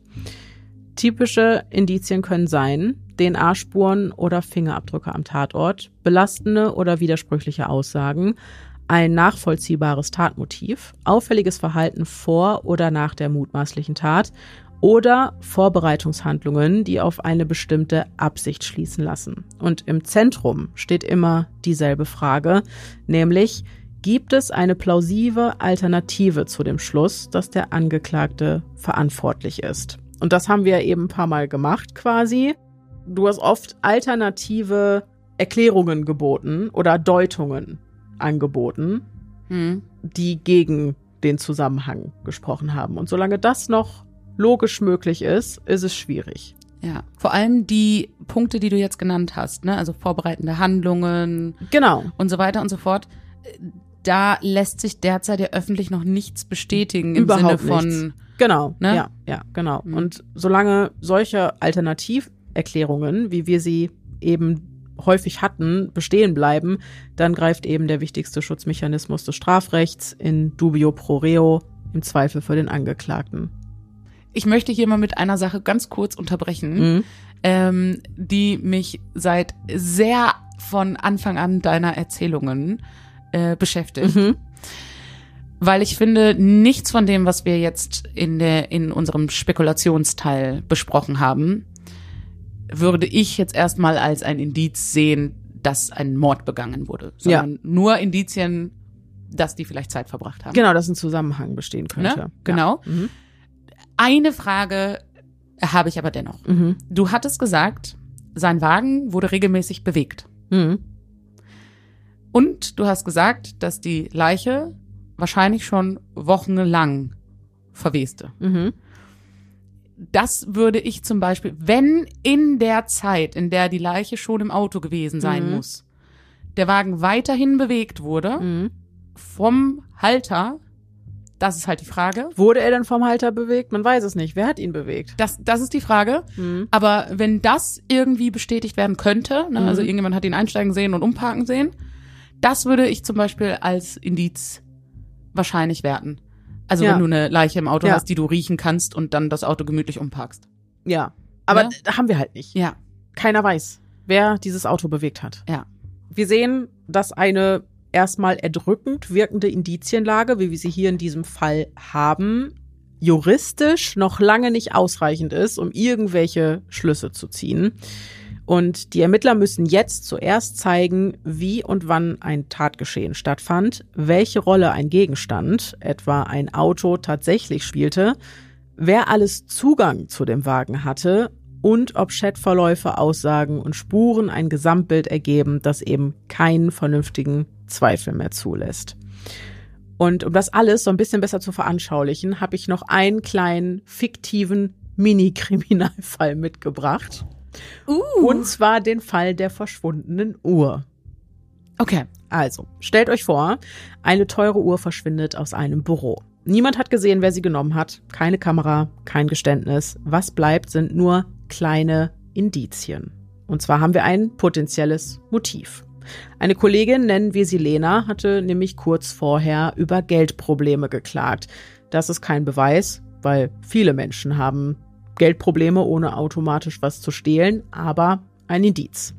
Speaker 1: Typische Indizien können sein: DNA-Spuren oder Fingerabdrücke am Tatort, belastende oder widersprüchliche Aussagen, ein nachvollziehbares Tatmotiv, auffälliges Verhalten vor oder nach der mutmaßlichen Tat oder Vorbereitungshandlungen, die auf eine bestimmte Absicht schließen lassen. Und im Zentrum steht immer dieselbe Frage, nämlich: Gibt es eine plausible Alternative zu dem Schluss, dass der Angeklagte verantwortlich ist? Und das haben wir eben ein paar Mal gemacht quasi. Du hast oft alternative Erklärungen geboten oder Deutungen angeboten, die gegen den Zusammenhang gesprochen haben. Und solange das noch logisch möglich ist, ist es schwierig.
Speaker 3: Ja, vor allem die Punkte, die du jetzt genannt hast, ne? Also vorbereitende Handlungen,
Speaker 1: genau,
Speaker 3: und so weiter und so fort. Da lässt sich derzeit ja öffentlich noch nichts bestätigen im
Speaker 1: Überhaupt
Speaker 3: Sinne von
Speaker 1: nichts. Genau,
Speaker 3: ne?
Speaker 1: ja, genau. Und solange solche Alternativerklärungen, wie wir sie eben häufig hatten, bestehen bleiben, dann greift eben der wichtigste Schutzmechanismus des Strafrechts in dubio pro reo, im Zweifel für den Angeklagten.
Speaker 3: Ich möchte hier mal mit einer Sache ganz kurz unterbrechen, die mich seit sehr von Anfang an deiner Erzählungen beschäftigt. Weil ich finde, nichts von dem, was wir jetzt in unserem Spekulationsteil besprochen haben, würde ich jetzt erstmal als ein Indiz sehen, dass ein Mord begangen wurde. Sondern nur Indizien, dass die vielleicht Zeit verbracht haben.
Speaker 1: Genau, dass ein Zusammenhang bestehen könnte.
Speaker 3: Ne? Genau. Ja. Eine Frage habe ich aber dennoch. Du hattest gesagt, sein Wagen wurde regelmäßig bewegt. Und du hast gesagt, dass die Leiche wahrscheinlich schon wochenlang verweste. Das würde ich zum Beispiel, wenn in der Zeit, in der die Leiche schon im Auto gewesen sein muss, der Wagen weiterhin bewegt wurde vom Halter, das ist halt die Frage.
Speaker 1: Wurde er denn vom Halter bewegt? Man weiß es nicht. Wer hat ihn bewegt?
Speaker 3: Das ist die Frage. Aber wenn das irgendwie bestätigt werden könnte, ne, also irgendjemand hat ihn einsteigen sehen und umparken sehen, das würde ich zum Beispiel als Indiz wahrscheinlich werten. Also wenn du eine Leiche im Auto hast, die du riechen kannst und dann das Auto gemütlich umparkst.
Speaker 1: Ja, aber haben wir halt nicht.
Speaker 3: Ja.
Speaker 1: Keiner weiß, wer dieses Auto bewegt hat.
Speaker 3: Ja.
Speaker 1: Wir sehen, dass eine erstmal erdrückend wirkende Indizienlage, wie wir sie hier in diesem Fall haben, juristisch noch lange nicht ausreichend ist, um irgendwelche Schlüsse zu ziehen. Und die Ermittler müssen jetzt zuerst zeigen, wie und wann ein Tatgeschehen stattfand, welche Rolle ein Gegenstand, etwa ein Auto, tatsächlich spielte, wer alles Zugang zu dem Wagen hatte und ob Chatverläufe, Aussagen und Spuren ein Gesamtbild ergeben, das eben keinen vernünftigen Zweifel mehr zulässt. Und um das alles so ein bisschen besser zu veranschaulichen, habe ich noch einen kleinen fiktiven Mini-Kriminalfall mitgebracht. Und zwar den Fall der verschwundenen Uhr.
Speaker 3: Okay.
Speaker 1: Also, stellt euch vor, eine teure Uhr verschwindet aus einem Büro. Niemand hat gesehen, wer sie genommen hat. Keine Kamera, kein Geständnis. Was bleibt, sind nur kleine Indizien. Und zwar haben wir ein potenzielles Motiv. Eine Kollegin, nennen wir sie Lena, hatte nämlich kurz vorher über Geldprobleme geklagt. Das ist kein Beweis, weil viele Menschen haben Geldprobleme, ohne automatisch was zu stehlen, aber ein Indiz.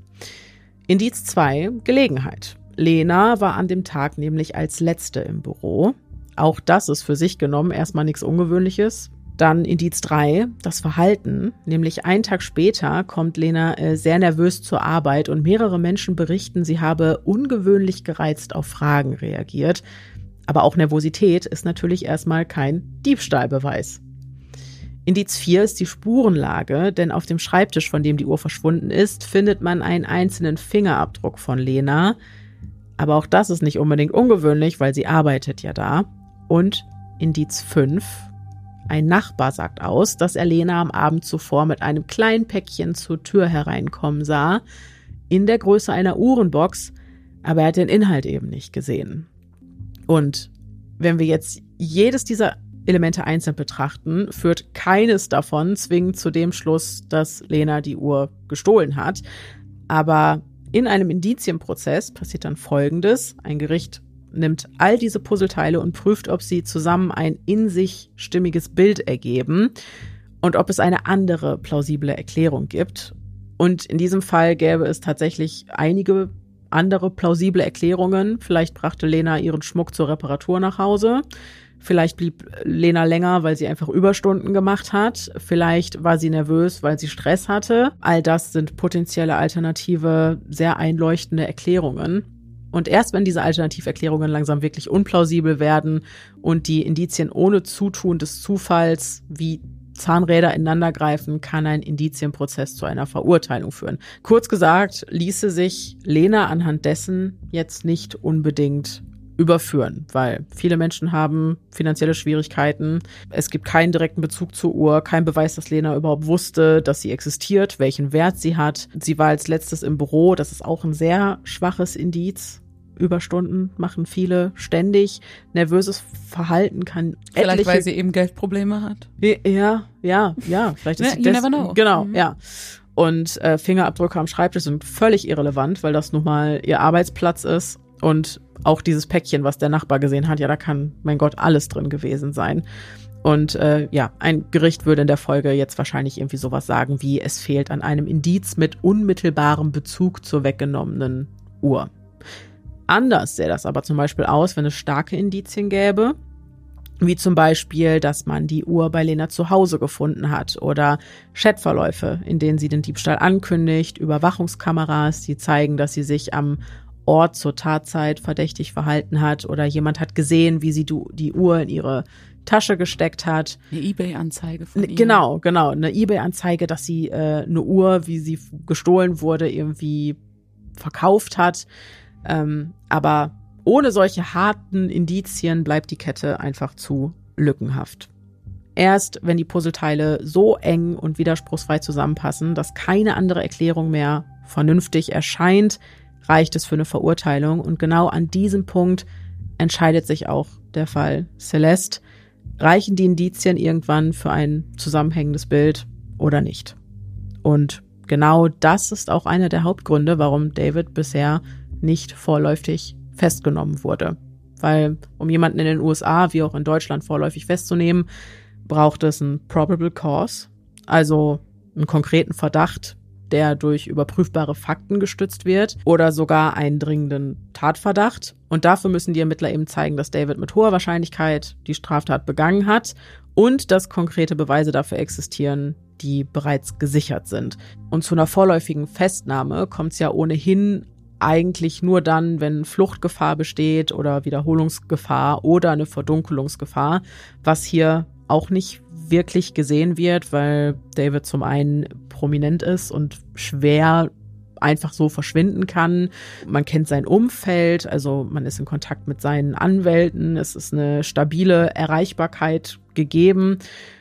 Speaker 1: Indiz 2, Gelegenheit. Lena war an dem Tag nämlich als Letzte im Büro. Auch das ist für sich genommen erstmal nichts Ungewöhnliches. Dann Indiz 3, das Verhalten. Nämlich einen Tag später kommt Lena sehr nervös zur Arbeit und mehrere Menschen berichten, sie habe ungewöhnlich gereizt auf Fragen reagiert. Aber auch Nervosität ist natürlich erstmal kein Diebstahlbeweis. Indiz 4 ist die Spurenlage, denn auf dem Schreibtisch, von dem die Uhr verschwunden ist, findet man einen einzelnen Fingerabdruck von Lena. Aber auch das ist nicht unbedingt ungewöhnlich, weil sie arbeitet ja da. Und Indiz 5, ein Nachbar sagt aus, dass er Lena am Abend zuvor mit einem kleinen Päckchen zur Tür hereinkommen sah, in der Größe einer Uhrenbox, aber er hat den Inhalt eben nicht gesehen. Und wenn wir jetzt jedes dieser Elemente einzeln betrachten, führt keines davon zwingend zu dem Schluss, dass Lena die Uhr gestohlen hat. Aber in einem Indizienprozess passiert dann Folgendes. Ein Gericht nimmt all diese Puzzleteile und prüft, ob sie zusammen ein in sich stimmiges Bild ergeben und ob es eine andere plausible Erklärung gibt. Und in diesem Fall gäbe es tatsächlich einige andere plausible Erklärungen. Vielleicht brachte Lena ihren Schmuck zur Reparatur nach Hause. Vielleicht blieb Lena länger, weil sie einfach Überstunden gemacht hat. Vielleicht war sie nervös, weil sie Stress hatte. All das sind potenzielle alternative, sehr einleuchtende Erklärungen. Und erst wenn diese Alternativerklärungen langsam wirklich unplausibel werden und die Indizien ohne Zutun des Zufalls wie Zahnräder ineinander greifen, kann ein Indizienprozess zu einer Verurteilung führen. Kurz gesagt, ließe sich Lena anhand dessen jetzt nicht unbedingt überführen, weil viele Menschen haben finanzielle Schwierigkeiten. Es gibt keinen direkten Bezug zur Uhr, kein Beweis, dass Lena überhaupt wusste, dass sie existiert, welchen Wert sie hat. Sie war als letztes im Büro, das ist auch ein sehr schwaches Indiz. Überstunden machen viele ständig. Nervöses Verhalten kann etliche...
Speaker 3: Vielleicht, weil sie eben Geldprobleme hat.
Speaker 1: Ja. Vielleicht ist
Speaker 3: you never know.
Speaker 1: Genau, ja. Und Fingerabdrücke am Schreibtisch sind völlig irrelevant, weil das nun mal ihr Arbeitsplatz ist. Und auch dieses Päckchen, was der Nachbar gesehen hat, ja, da kann, mein Gott, alles drin gewesen sein. Und ein Gericht würde in der Folge jetzt wahrscheinlich irgendwie sowas sagen wie, es fehlt an einem Indiz mit unmittelbarem Bezug zur weggenommenen Uhr. Anders sähe das aber zum Beispiel aus, wenn es starke Indizien gäbe, wie zum Beispiel, dass man die Uhr bei Lena zu Hause gefunden hat oder Chatverläufe, in denen sie den Diebstahl ankündigt, Überwachungskameras, die zeigen, dass sie sich am Ort zur Tatzeit verdächtig verhalten hat oder jemand hat gesehen, wie sie die Uhr in ihre Tasche gesteckt hat.
Speaker 3: Eine eBay-Anzeige von ihr.
Speaker 1: Genau, eine eBay-Anzeige, dass sie eine Uhr, wie sie gestohlen wurde, irgendwie verkauft hat. Aber ohne solche harten Indizien bleibt die Kette einfach zu lückenhaft. Erst wenn die Puzzleteile so eng und widerspruchsfrei zusammenpassen, dass keine andere Erklärung mehr vernünftig erscheint, reicht es für eine Verurteilung. Und genau an diesem Punkt entscheidet sich auch der Fall Celeste. Reichen die Indizien irgendwann für ein zusammenhängendes Bild oder nicht? Und genau das ist auch einer der Hauptgründe, warum David bisher nicht vorläufig festgenommen wurde. Weil um jemanden in den USA wie auch in Deutschland vorläufig festzunehmen, braucht es einen Probable Cause, also einen konkreten Verdacht, der durch überprüfbare Fakten gestützt wird oder sogar einen dringenden Tatverdacht. Und dafür müssen die Ermittler eben zeigen, dass David mit hoher Wahrscheinlichkeit die Straftat begangen hat und dass konkrete Beweise dafür existieren, die bereits gesichert sind. Und zu einer vorläufigen Festnahme kommt es ja ohnehin eigentlich nur dann, wenn Fluchtgefahr besteht oder Wiederholungsgefahr oder eine Verdunkelungsgefahr, was hier auch nicht wirklich gesehen wird, weil David zum einen prominent ist und schwer einfach so verschwinden kann. Man kennt sein Umfeld, also man ist in Kontakt mit seinen Anwälten, es ist eine stabile Erreichbarkeit gegeben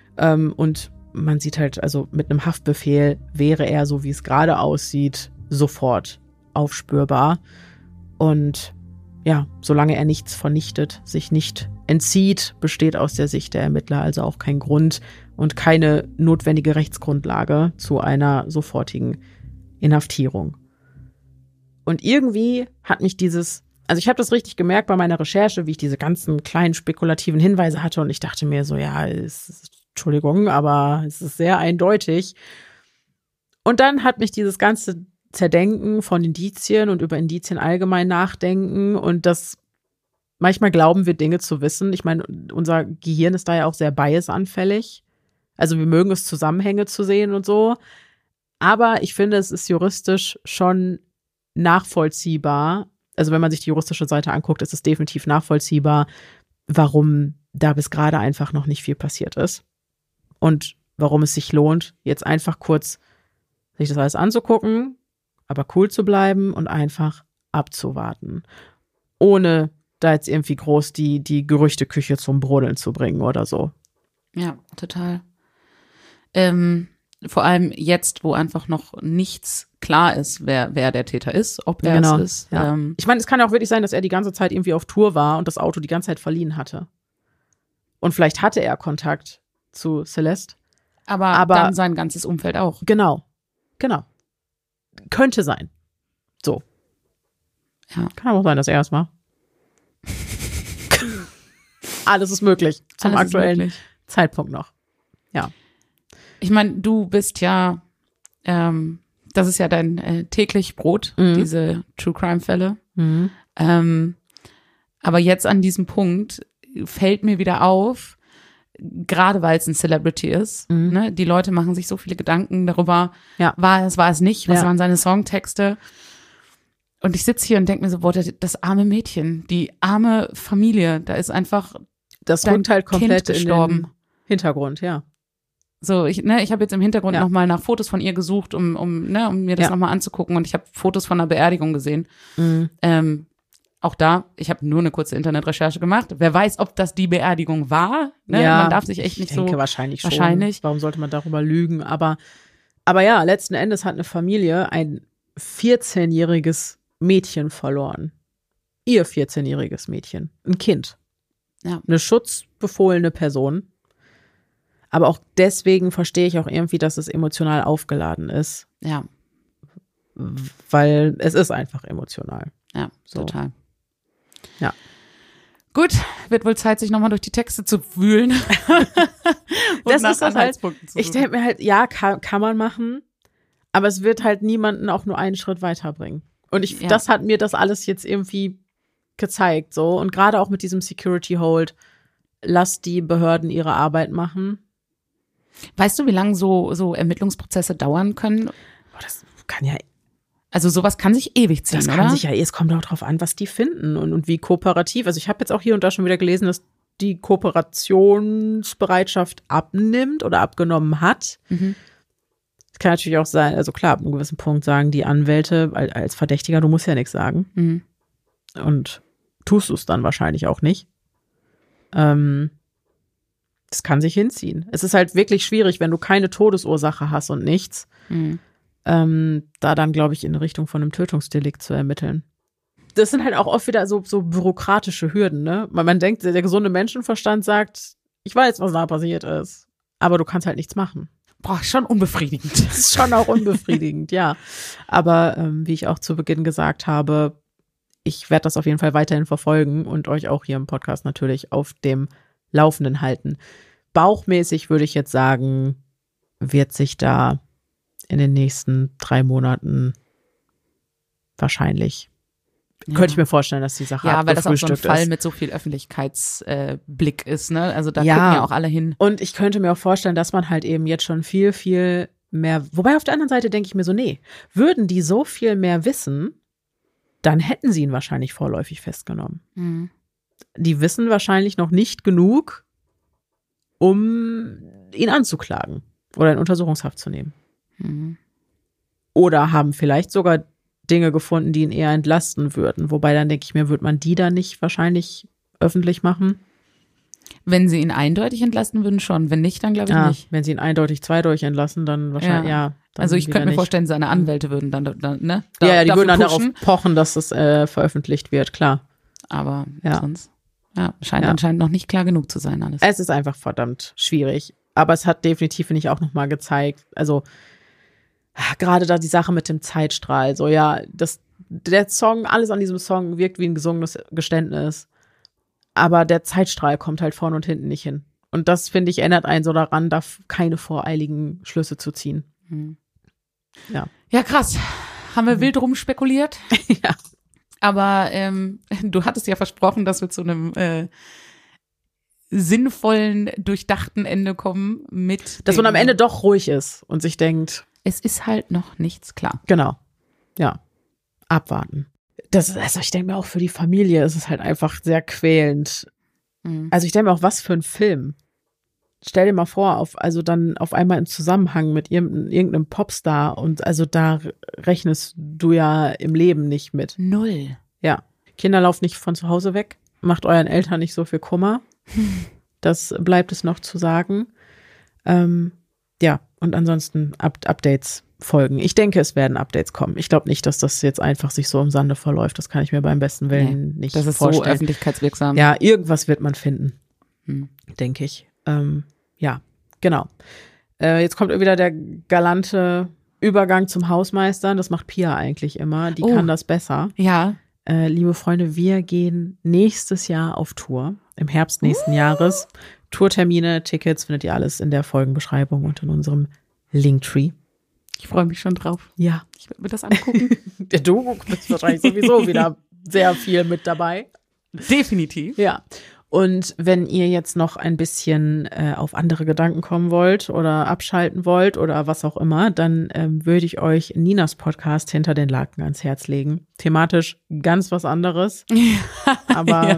Speaker 1: und man sieht halt, also mit einem Haftbefehl wäre er, so wie es gerade aussieht, sofort aufspürbar. Und ja, solange er nichts vernichtet, sich nicht entzieht, besteht aus der Sicht der Ermittler also auch kein Grund und keine notwendige Rechtsgrundlage zu einer sofortigen Inhaftierung. Und irgendwie hat mich also ich habe das richtig gemerkt bei meiner Recherche, wie ich diese ganzen kleinen spekulativen Hinweise hatte und ich dachte mir so, ja, Entschuldigung, aber es ist sehr eindeutig. Und dann hat mich dieses ganze Zerdenken von Indizien und über Indizien allgemein nachdenken und das manchmal glauben wir Dinge zu wissen. Ich meine, unser Gehirn ist da ja auch sehr biasanfällig. Also wir mögen es, Zusammenhänge zu sehen und so. Aber ich finde, es ist juristisch schon nachvollziehbar. Also wenn man sich die juristische Seite anguckt, ist es definitiv nachvollziehbar, warum da bis gerade einfach noch nicht viel passiert ist. Und warum es sich lohnt, jetzt einfach kurz sich das alles anzugucken, aber cool zu bleiben und einfach abzuwarten. Ohne da jetzt irgendwie groß die Gerüchteküche zum Brodeln zu bringen oder so.
Speaker 3: Ja, total. Vor allem jetzt, wo einfach noch nichts klar ist, wer der Täter ist, ob er es ist.
Speaker 1: Ja. Ich meine, es kann ja auch wirklich sein, dass er die ganze Zeit irgendwie auf Tour war und das Auto die ganze Zeit verliehen hatte. Und vielleicht hatte er Kontakt zu Celeste.
Speaker 3: Aber dann sein ganzes Umfeld auch.
Speaker 1: Genau. Könnte sein. So.
Speaker 3: Ja.
Speaker 1: Kann auch sein, dass er es war. Alles ist möglich. Zum aktuellen Zeitpunkt noch. Ja.
Speaker 3: Ich meine, du bist ja, das ist ja dein täglich Brot, diese True-Crime-Fälle. Mhm. Aber jetzt an diesem Punkt fällt mir wieder auf, gerade weil es ein Celebrity ist, ne? Die Leute machen sich so viele Gedanken darüber, war es nicht, was waren seine Songtexte. Und ich sitze hier und denke mir so, boah, das arme Mädchen, die arme Familie, da ist einfach
Speaker 1: das rückt halt komplett
Speaker 3: kind gestorben.
Speaker 1: In den Hintergrund, ja.
Speaker 3: So, ich habe jetzt im Hintergrund nochmal nach Fotos von ihr gesucht, um mir das nochmal anzugucken. Und ich habe Fotos von einer Beerdigung gesehen. Auch da, ich habe nur eine kurze Internetrecherche gemacht. Wer weiß, ob das die Beerdigung war. Ne?
Speaker 1: Ja,
Speaker 3: man darf sich echt nicht so.
Speaker 1: Ich denke wahrscheinlich schon. Warum sollte man darüber lügen? Aber ja, letzten Endes hat eine Familie ein 14-jähriges Mädchen verloren. Ihr 14-jähriges Mädchen. Ein Kind.
Speaker 3: Ja.
Speaker 1: Eine schutzbefohlene Person. Aber auch deswegen verstehe ich auch irgendwie, dass es emotional aufgeladen ist.
Speaker 3: Ja.
Speaker 1: Weil es ist einfach emotional.
Speaker 3: Ja, so. Total.
Speaker 1: Ja.
Speaker 3: Gut, wird wohl Zeit, sich nochmal durch die Texte zu wühlen.
Speaker 1: Das ist das halt. Ich denke mir halt, ja, kann man machen, aber es wird halt niemanden auch nur einen Schritt weiterbringen. Und das hat mir das alles jetzt irgendwie gezeigt, so. Und gerade auch mit diesem Security Hold, lasst die Behörden ihre Arbeit machen.
Speaker 3: Weißt du, wie lange so Ermittlungsprozesse dauern können?
Speaker 1: Das kann ja.
Speaker 3: Also sowas kann sich ewig ziehen,
Speaker 1: oder? Das kann sich ja, es kommt auch drauf an, was die finden und wie kooperativ. Also ich habe jetzt auch hier und da schon wieder gelesen, dass die Kooperationsbereitschaft abnimmt oder abgenommen hat. Mhm. Das kann natürlich auch sein, also klar, ab einem gewissen Punkt sagen die Anwälte als Verdächtiger, du musst ja nichts sagen.
Speaker 3: Mhm.
Speaker 1: und tust du es dann wahrscheinlich auch nicht. Das kann sich hinziehen. Es ist halt wirklich schwierig, wenn du keine Todesursache hast und nichts, da dann, glaube ich, in Richtung von einem Tötungsdelikt zu ermitteln. Das sind halt auch oft wieder so bürokratische Hürden, ne? Weil man denkt, der gesunde Menschenverstand sagt, ich weiß, was da passiert ist, aber du kannst halt nichts machen.
Speaker 3: Boah, schon unbefriedigend.
Speaker 1: Das ist schon auch unbefriedigend, ja. Aber wie ich auch zu Beginn gesagt habe, ich werde das auf jeden Fall weiterhin verfolgen und euch auch hier im Podcast natürlich auf dem Laufenden halten. Bauchmäßig würde ich jetzt sagen, wird sich da in den nächsten 3 Monaten wahrscheinlich, könnte ich mir vorstellen, dass die Sache
Speaker 3: ja, weil das auch so ein Fall
Speaker 1: ist.
Speaker 3: mit so viel Öffentlichkeitsblick ist, ne? Also da
Speaker 1: Ja.
Speaker 3: gucken ja auch alle hin.
Speaker 1: Und ich könnte mir auch vorstellen, dass man halt eben jetzt schon viel, viel mehr, wobei auf der anderen Seite denke ich mir so, nee, würden die so viel mehr wissen, dann hätten sie ihn wahrscheinlich vorläufig festgenommen.
Speaker 3: Mhm.
Speaker 1: Die wissen wahrscheinlich noch nicht genug, um ihn anzuklagen oder in Untersuchungshaft zu nehmen.
Speaker 3: Mhm.
Speaker 1: Oder haben vielleicht sogar Dinge gefunden, die ihn eher entlasten würden. Wobei dann denke ich mir, würde man die dann nicht wahrscheinlich öffentlich machen?
Speaker 3: Wenn sie ihn eindeutig entlasten würden, schon. Wenn nicht, dann glaube ich nicht.
Speaker 1: Wenn sie ihn eindeutig zweideutig entlassen, dann wahrscheinlich, dann
Speaker 3: Also ich
Speaker 1: wieder
Speaker 3: könnte mir
Speaker 1: nicht.
Speaker 3: vorstellen, seine Anwälte würden dann ne?
Speaker 1: Ja, die würden dann
Speaker 3: dafür
Speaker 1: darauf
Speaker 3: pushen.
Speaker 1: pochen, dass es veröffentlicht wird, klar.
Speaker 3: Aber
Speaker 1: Ja.
Speaker 3: sonst, scheint
Speaker 1: Ja.
Speaker 3: anscheinend noch nicht klar genug zu sein alles.
Speaker 1: Es ist einfach verdammt schwierig. Aber es hat definitiv, finde ich, auch nochmal gezeigt, also gerade da die Sache mit dem Zeitstrahl, so ja, der Song, alles an diesem Song wirkt wie ein gesungenes Geständnis. Aber der Zeitstrahl kommt halt vorne und hinten nicht hin. Und das, finde ich, erinnert einen so daran, da keine voreiligen Schlüsse zu ziehen.
Speaker 3: Ja, krass. Haben wir wild rumspekuliert.
Speaker 1: Ja.
Speaker 3: Aber du hattest ja versprochen, dass wir zu einem sinnvollen, durchdachten Ende kommen mit
Speaker 1: Dass man am Ende doch ruhig ist und sich denkt,
Speaker 3: es ist halt noch nichts klar.
Speaker 1: genau, ja, abwarten. Also ich denke mir auch für die Familie ist es halt einfach sehr quälend. Also ich denke mir auch, was für ein Film. Stell dir mal vor, also dann auf einmal im Zusammenhang mit irgendeinem Popstar und also da rechnest du ja im Leben nicht mit.
Speaker 3: 0.
Speaker 1: Ja, Kinder laufen nicht von zu Hause weg, macht euren Eltern nicht so viel Kummer. Das bleibt es noch zu sagen. Ja, und ansonsten Updates folgen. Ich denke, es werden Updates kommen. Ich glaube nicht, dass das jetzt einfach sich so im Sande verläuft. Das kann ich mir beim besten Willen nicht
Speaker 3: Das ist
Speaker 1: vorstellen.
Speaker 3: so öffentlichkeitswirksam.
Speaker 1: Ja, irgendwas wird man finden, denke ich. Ja, genau. Jetzt kommt wieder der galante Übergang zum Hausmeister. Das macht Pia eigentlich immer. Die kann das besser.
Speaker 3: Ja.
Speaker 1: Liebe Freunde, wir gehen nächstes Jahr auf Tour. Im Herbst nächsten Jahres. Tourtermine, Tickets findet ihr alles in der Folgenbeschreibung und in unserem Linktree.
Speaker 3: Ich freue mich schon drauf.
Speaker 1: Ja.
Speaker 3: Ich werde mir das angucken.
Speaker 1: Du bist wahrscheinlich sowieso wieder sehr viel mit dabei.
Speaker 3: Definitiv.
Speaker 1: Ja. Und wenn ihr jetzt noch ein bisschen auf andere Gedanken kommen wollt oder abschalten wollt oder was auch immer, dann würde ich euch Ninas Podcast Hinter den Laken ans Herz legen. Thematisch ganz was anderes. Aber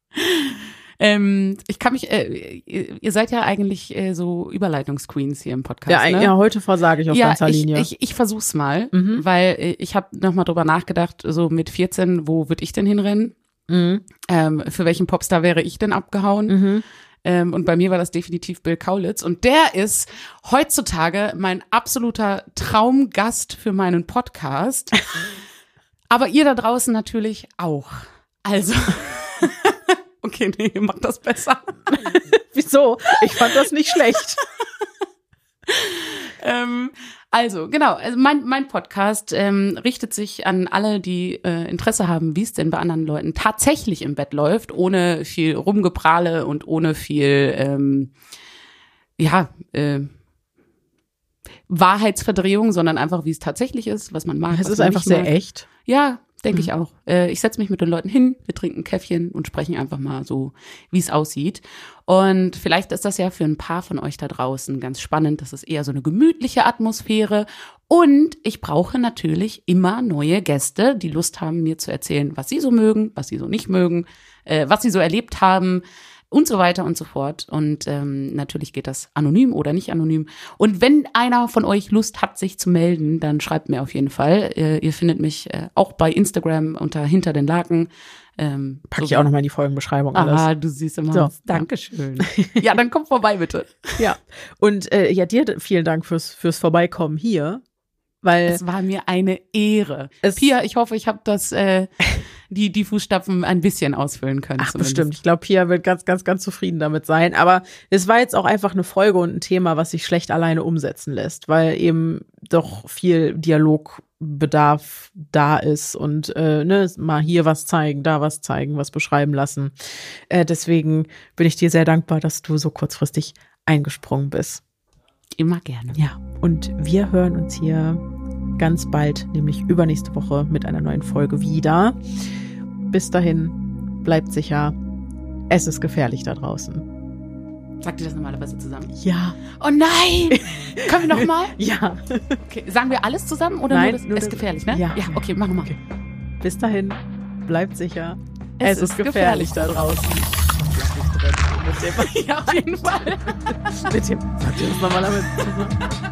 Speaker 3: ich kann mich, ihr seid ja eigentlich so Überleitungsqueens hier im Podcast.
Speaker 1: ja,
Speaker 3: ne?
Speaker 1: ja, heute versage ich auf ganzer Linie.
Speaker 3: Ich versuch's mal, weil ich habe nochmal drüber nachgedacht, so mit 14, wo würde ich denn hinrennen? Für welchen Popstar wäre ich denn abgehauen? Und bei mir war das definitiv Bill Kaulitz. Und der ist heutzutage mein absoluter Traumgast für meinen Podcast. Aber ihr da draußen natürlich auch. Also, okay, nee, ihr macht das besser.
Speaker 1: Wieso? Ich fand das nicht schlecht.
Speaker 3: Also mein Podcast richtet sich an alle, die Interesse haben, wie es denn bei anderen Leuten tatsächlich im Bett läuft, ohne viel Rumgeprahle und ohne viel Wahrheitsverdrehung, sondern einfach, wie es tatsächlich ist, was man mag.
Speaker 1: Es
Speaker 3: was
Speaker 1: ist
Speaker 3: man
Speaker 1: einfach
Speaker 3: nicht
Speaker 1: sehr
Speaker 3: mag.
Speaker 1: echt.
Speaker 3: Ja, denke ich auch. Ich setze mich mit den Leuten hin, wir trinken ein Käffchen und sprechen einfach mal so, wie es aussieht. Und vielleicht ist das ja für ein paar von euch da draußen ganz spannend. Das ist eher so eine gemütliche Atmosphäre. Und ich brauche natürlich immer neue Gäste, die Lust haben, mir zu erzählen, was sie so mögen, was sie so nicht mögen, was sie so erlebt haben. und so weiter und so fort. Und natürlich geht das anonym oder nicht anonym. Und wenn einer von euch Lust hat, sich zu melden, dann schreibt mir auf jeden Fall. Ihr findet mich auch bei Instagram unter Hinter den Laken.
Speaker 1: Packe ich auch nochmal in die Folgenbeschreibung alles.
Speaker 3: Ah, du siehst immer.
Speaker 1: So.
Speaker 3: Dankeschön. Ja, dann komm vorbei, bitte.
Speaker 1: Ja, und ja, dir vielen Dank fürs Vorbeikommen hier. Weil
Speaker 3: es war mir eine Ehre. Pia, ich hoffe, ich habe das die Fußstapfen ein bisschen ausfüllen können.
Speaker 1: Ach, bestimmt. Ich glaube, Pia wird ganz, ganz, ganz zufrieden damit sein. Aber es war jetzt auch einfach eine Folge und ein Thema, was sich schlecht alleine umsetzen lässt, weil eben doch viel Dialogbedarf da ist und mal hier was zeigen, da was zeigen, was beschreiben lassen. Deswegen bin ich dir sehr dankbar, dass du so kurzfristig eingesprungen bist.
Speaker 3: Immer gerne.
Speaker 1: Ja, und wir hören uns hier ganz bald, nämlich übernächste Woche mit einer neuen Folge wieder. Bis dahin, bleibt sicher. Es ist gefährlich da draußen.
Speaker 3: Sagt ihr das normalerweise zusammen?
Speaker 1: Ja.
Speaker 3: Oh nein! Können wir nochmal?
Speaker 1: Ja.
Speaker 3: Okay. Sagen wir alles zusammen oder
Speaker 1: Nein,
Speaker 3: nur das? Ist gefährlich, ne?
Speaker 1: Ja.
Speaker 3: Ja, okay, machen wir mal. Okay.
Speaker 1: Bis dahin, bleibt sicher. Es ist gefährlich da draußen.
Speaker 3: Ja, auf jeden Fall.
Speaker 1: Mit dem, sagt ihr das nochmal damit?